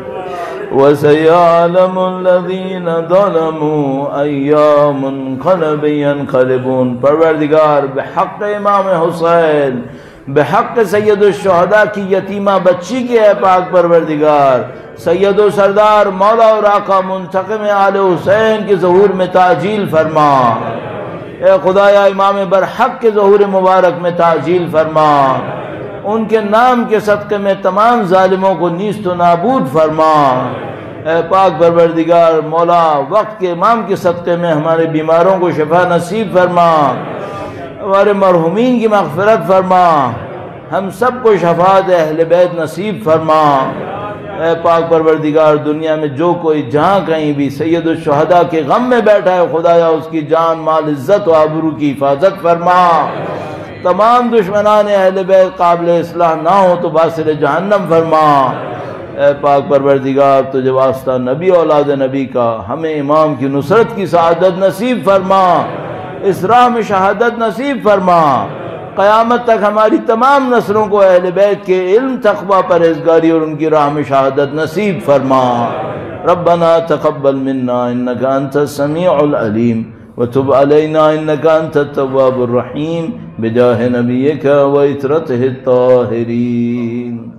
Speaker 3: وسيعلم الذين ظلموا أي منقلب ينقلبون۔ پروردگار بحق امام حسین، بحق سید الشہداء کی یتیمہ بچی کے اے پاک پروردگار، سید و سردار مولا اور آقا منتقم آل حسین کے ظہور میں تعجیل فرما۔ اے خدایا امام برحق کے ظہور مبارک میں تعجیل فرما، ان کے نام کے صدقے میں تمام ظالموں کو نیست و نابود فرما۔ اے پاک پروردگار مولا وقت کے امام کے صدقے میں ہمارے بیماروں کو شفا نصیب فرما، ہمارے مرحومین کی مغفرت فرما، ہم سب کو شفاعت اہل بیت نصیب فرما۔ اے پاک پروردگار دنیا میں جو کوئی جہاں کہیں بھی سید الشہداء کے غم میں بیٹھا ہے خدایا اس کی جان مال عزت و آبرو کی حفاظت فرما، تمام دشمنان اہل بیت قابل اصلاح نہ ہو تو باصر جہنم فرما۔ اے پاک پروردگار تجھے واسطہ نبی اولاد نبی کا ہمیں امام کی نصرت کی سعادت نصیب فرما، اس راہ میں شہادت نصیب فرما، قیامت تک ہماری تمام نسلوں کو اہل بیت کے علم تقوی پرہیزگاری اور ان کی راہ میں شہادت نصیب فرما۔ ربنا تقبل منا انك انت السميع العليم وتب علينا انك انت التواب الرحيم بجاه نبيك وعترته الطاهرين۔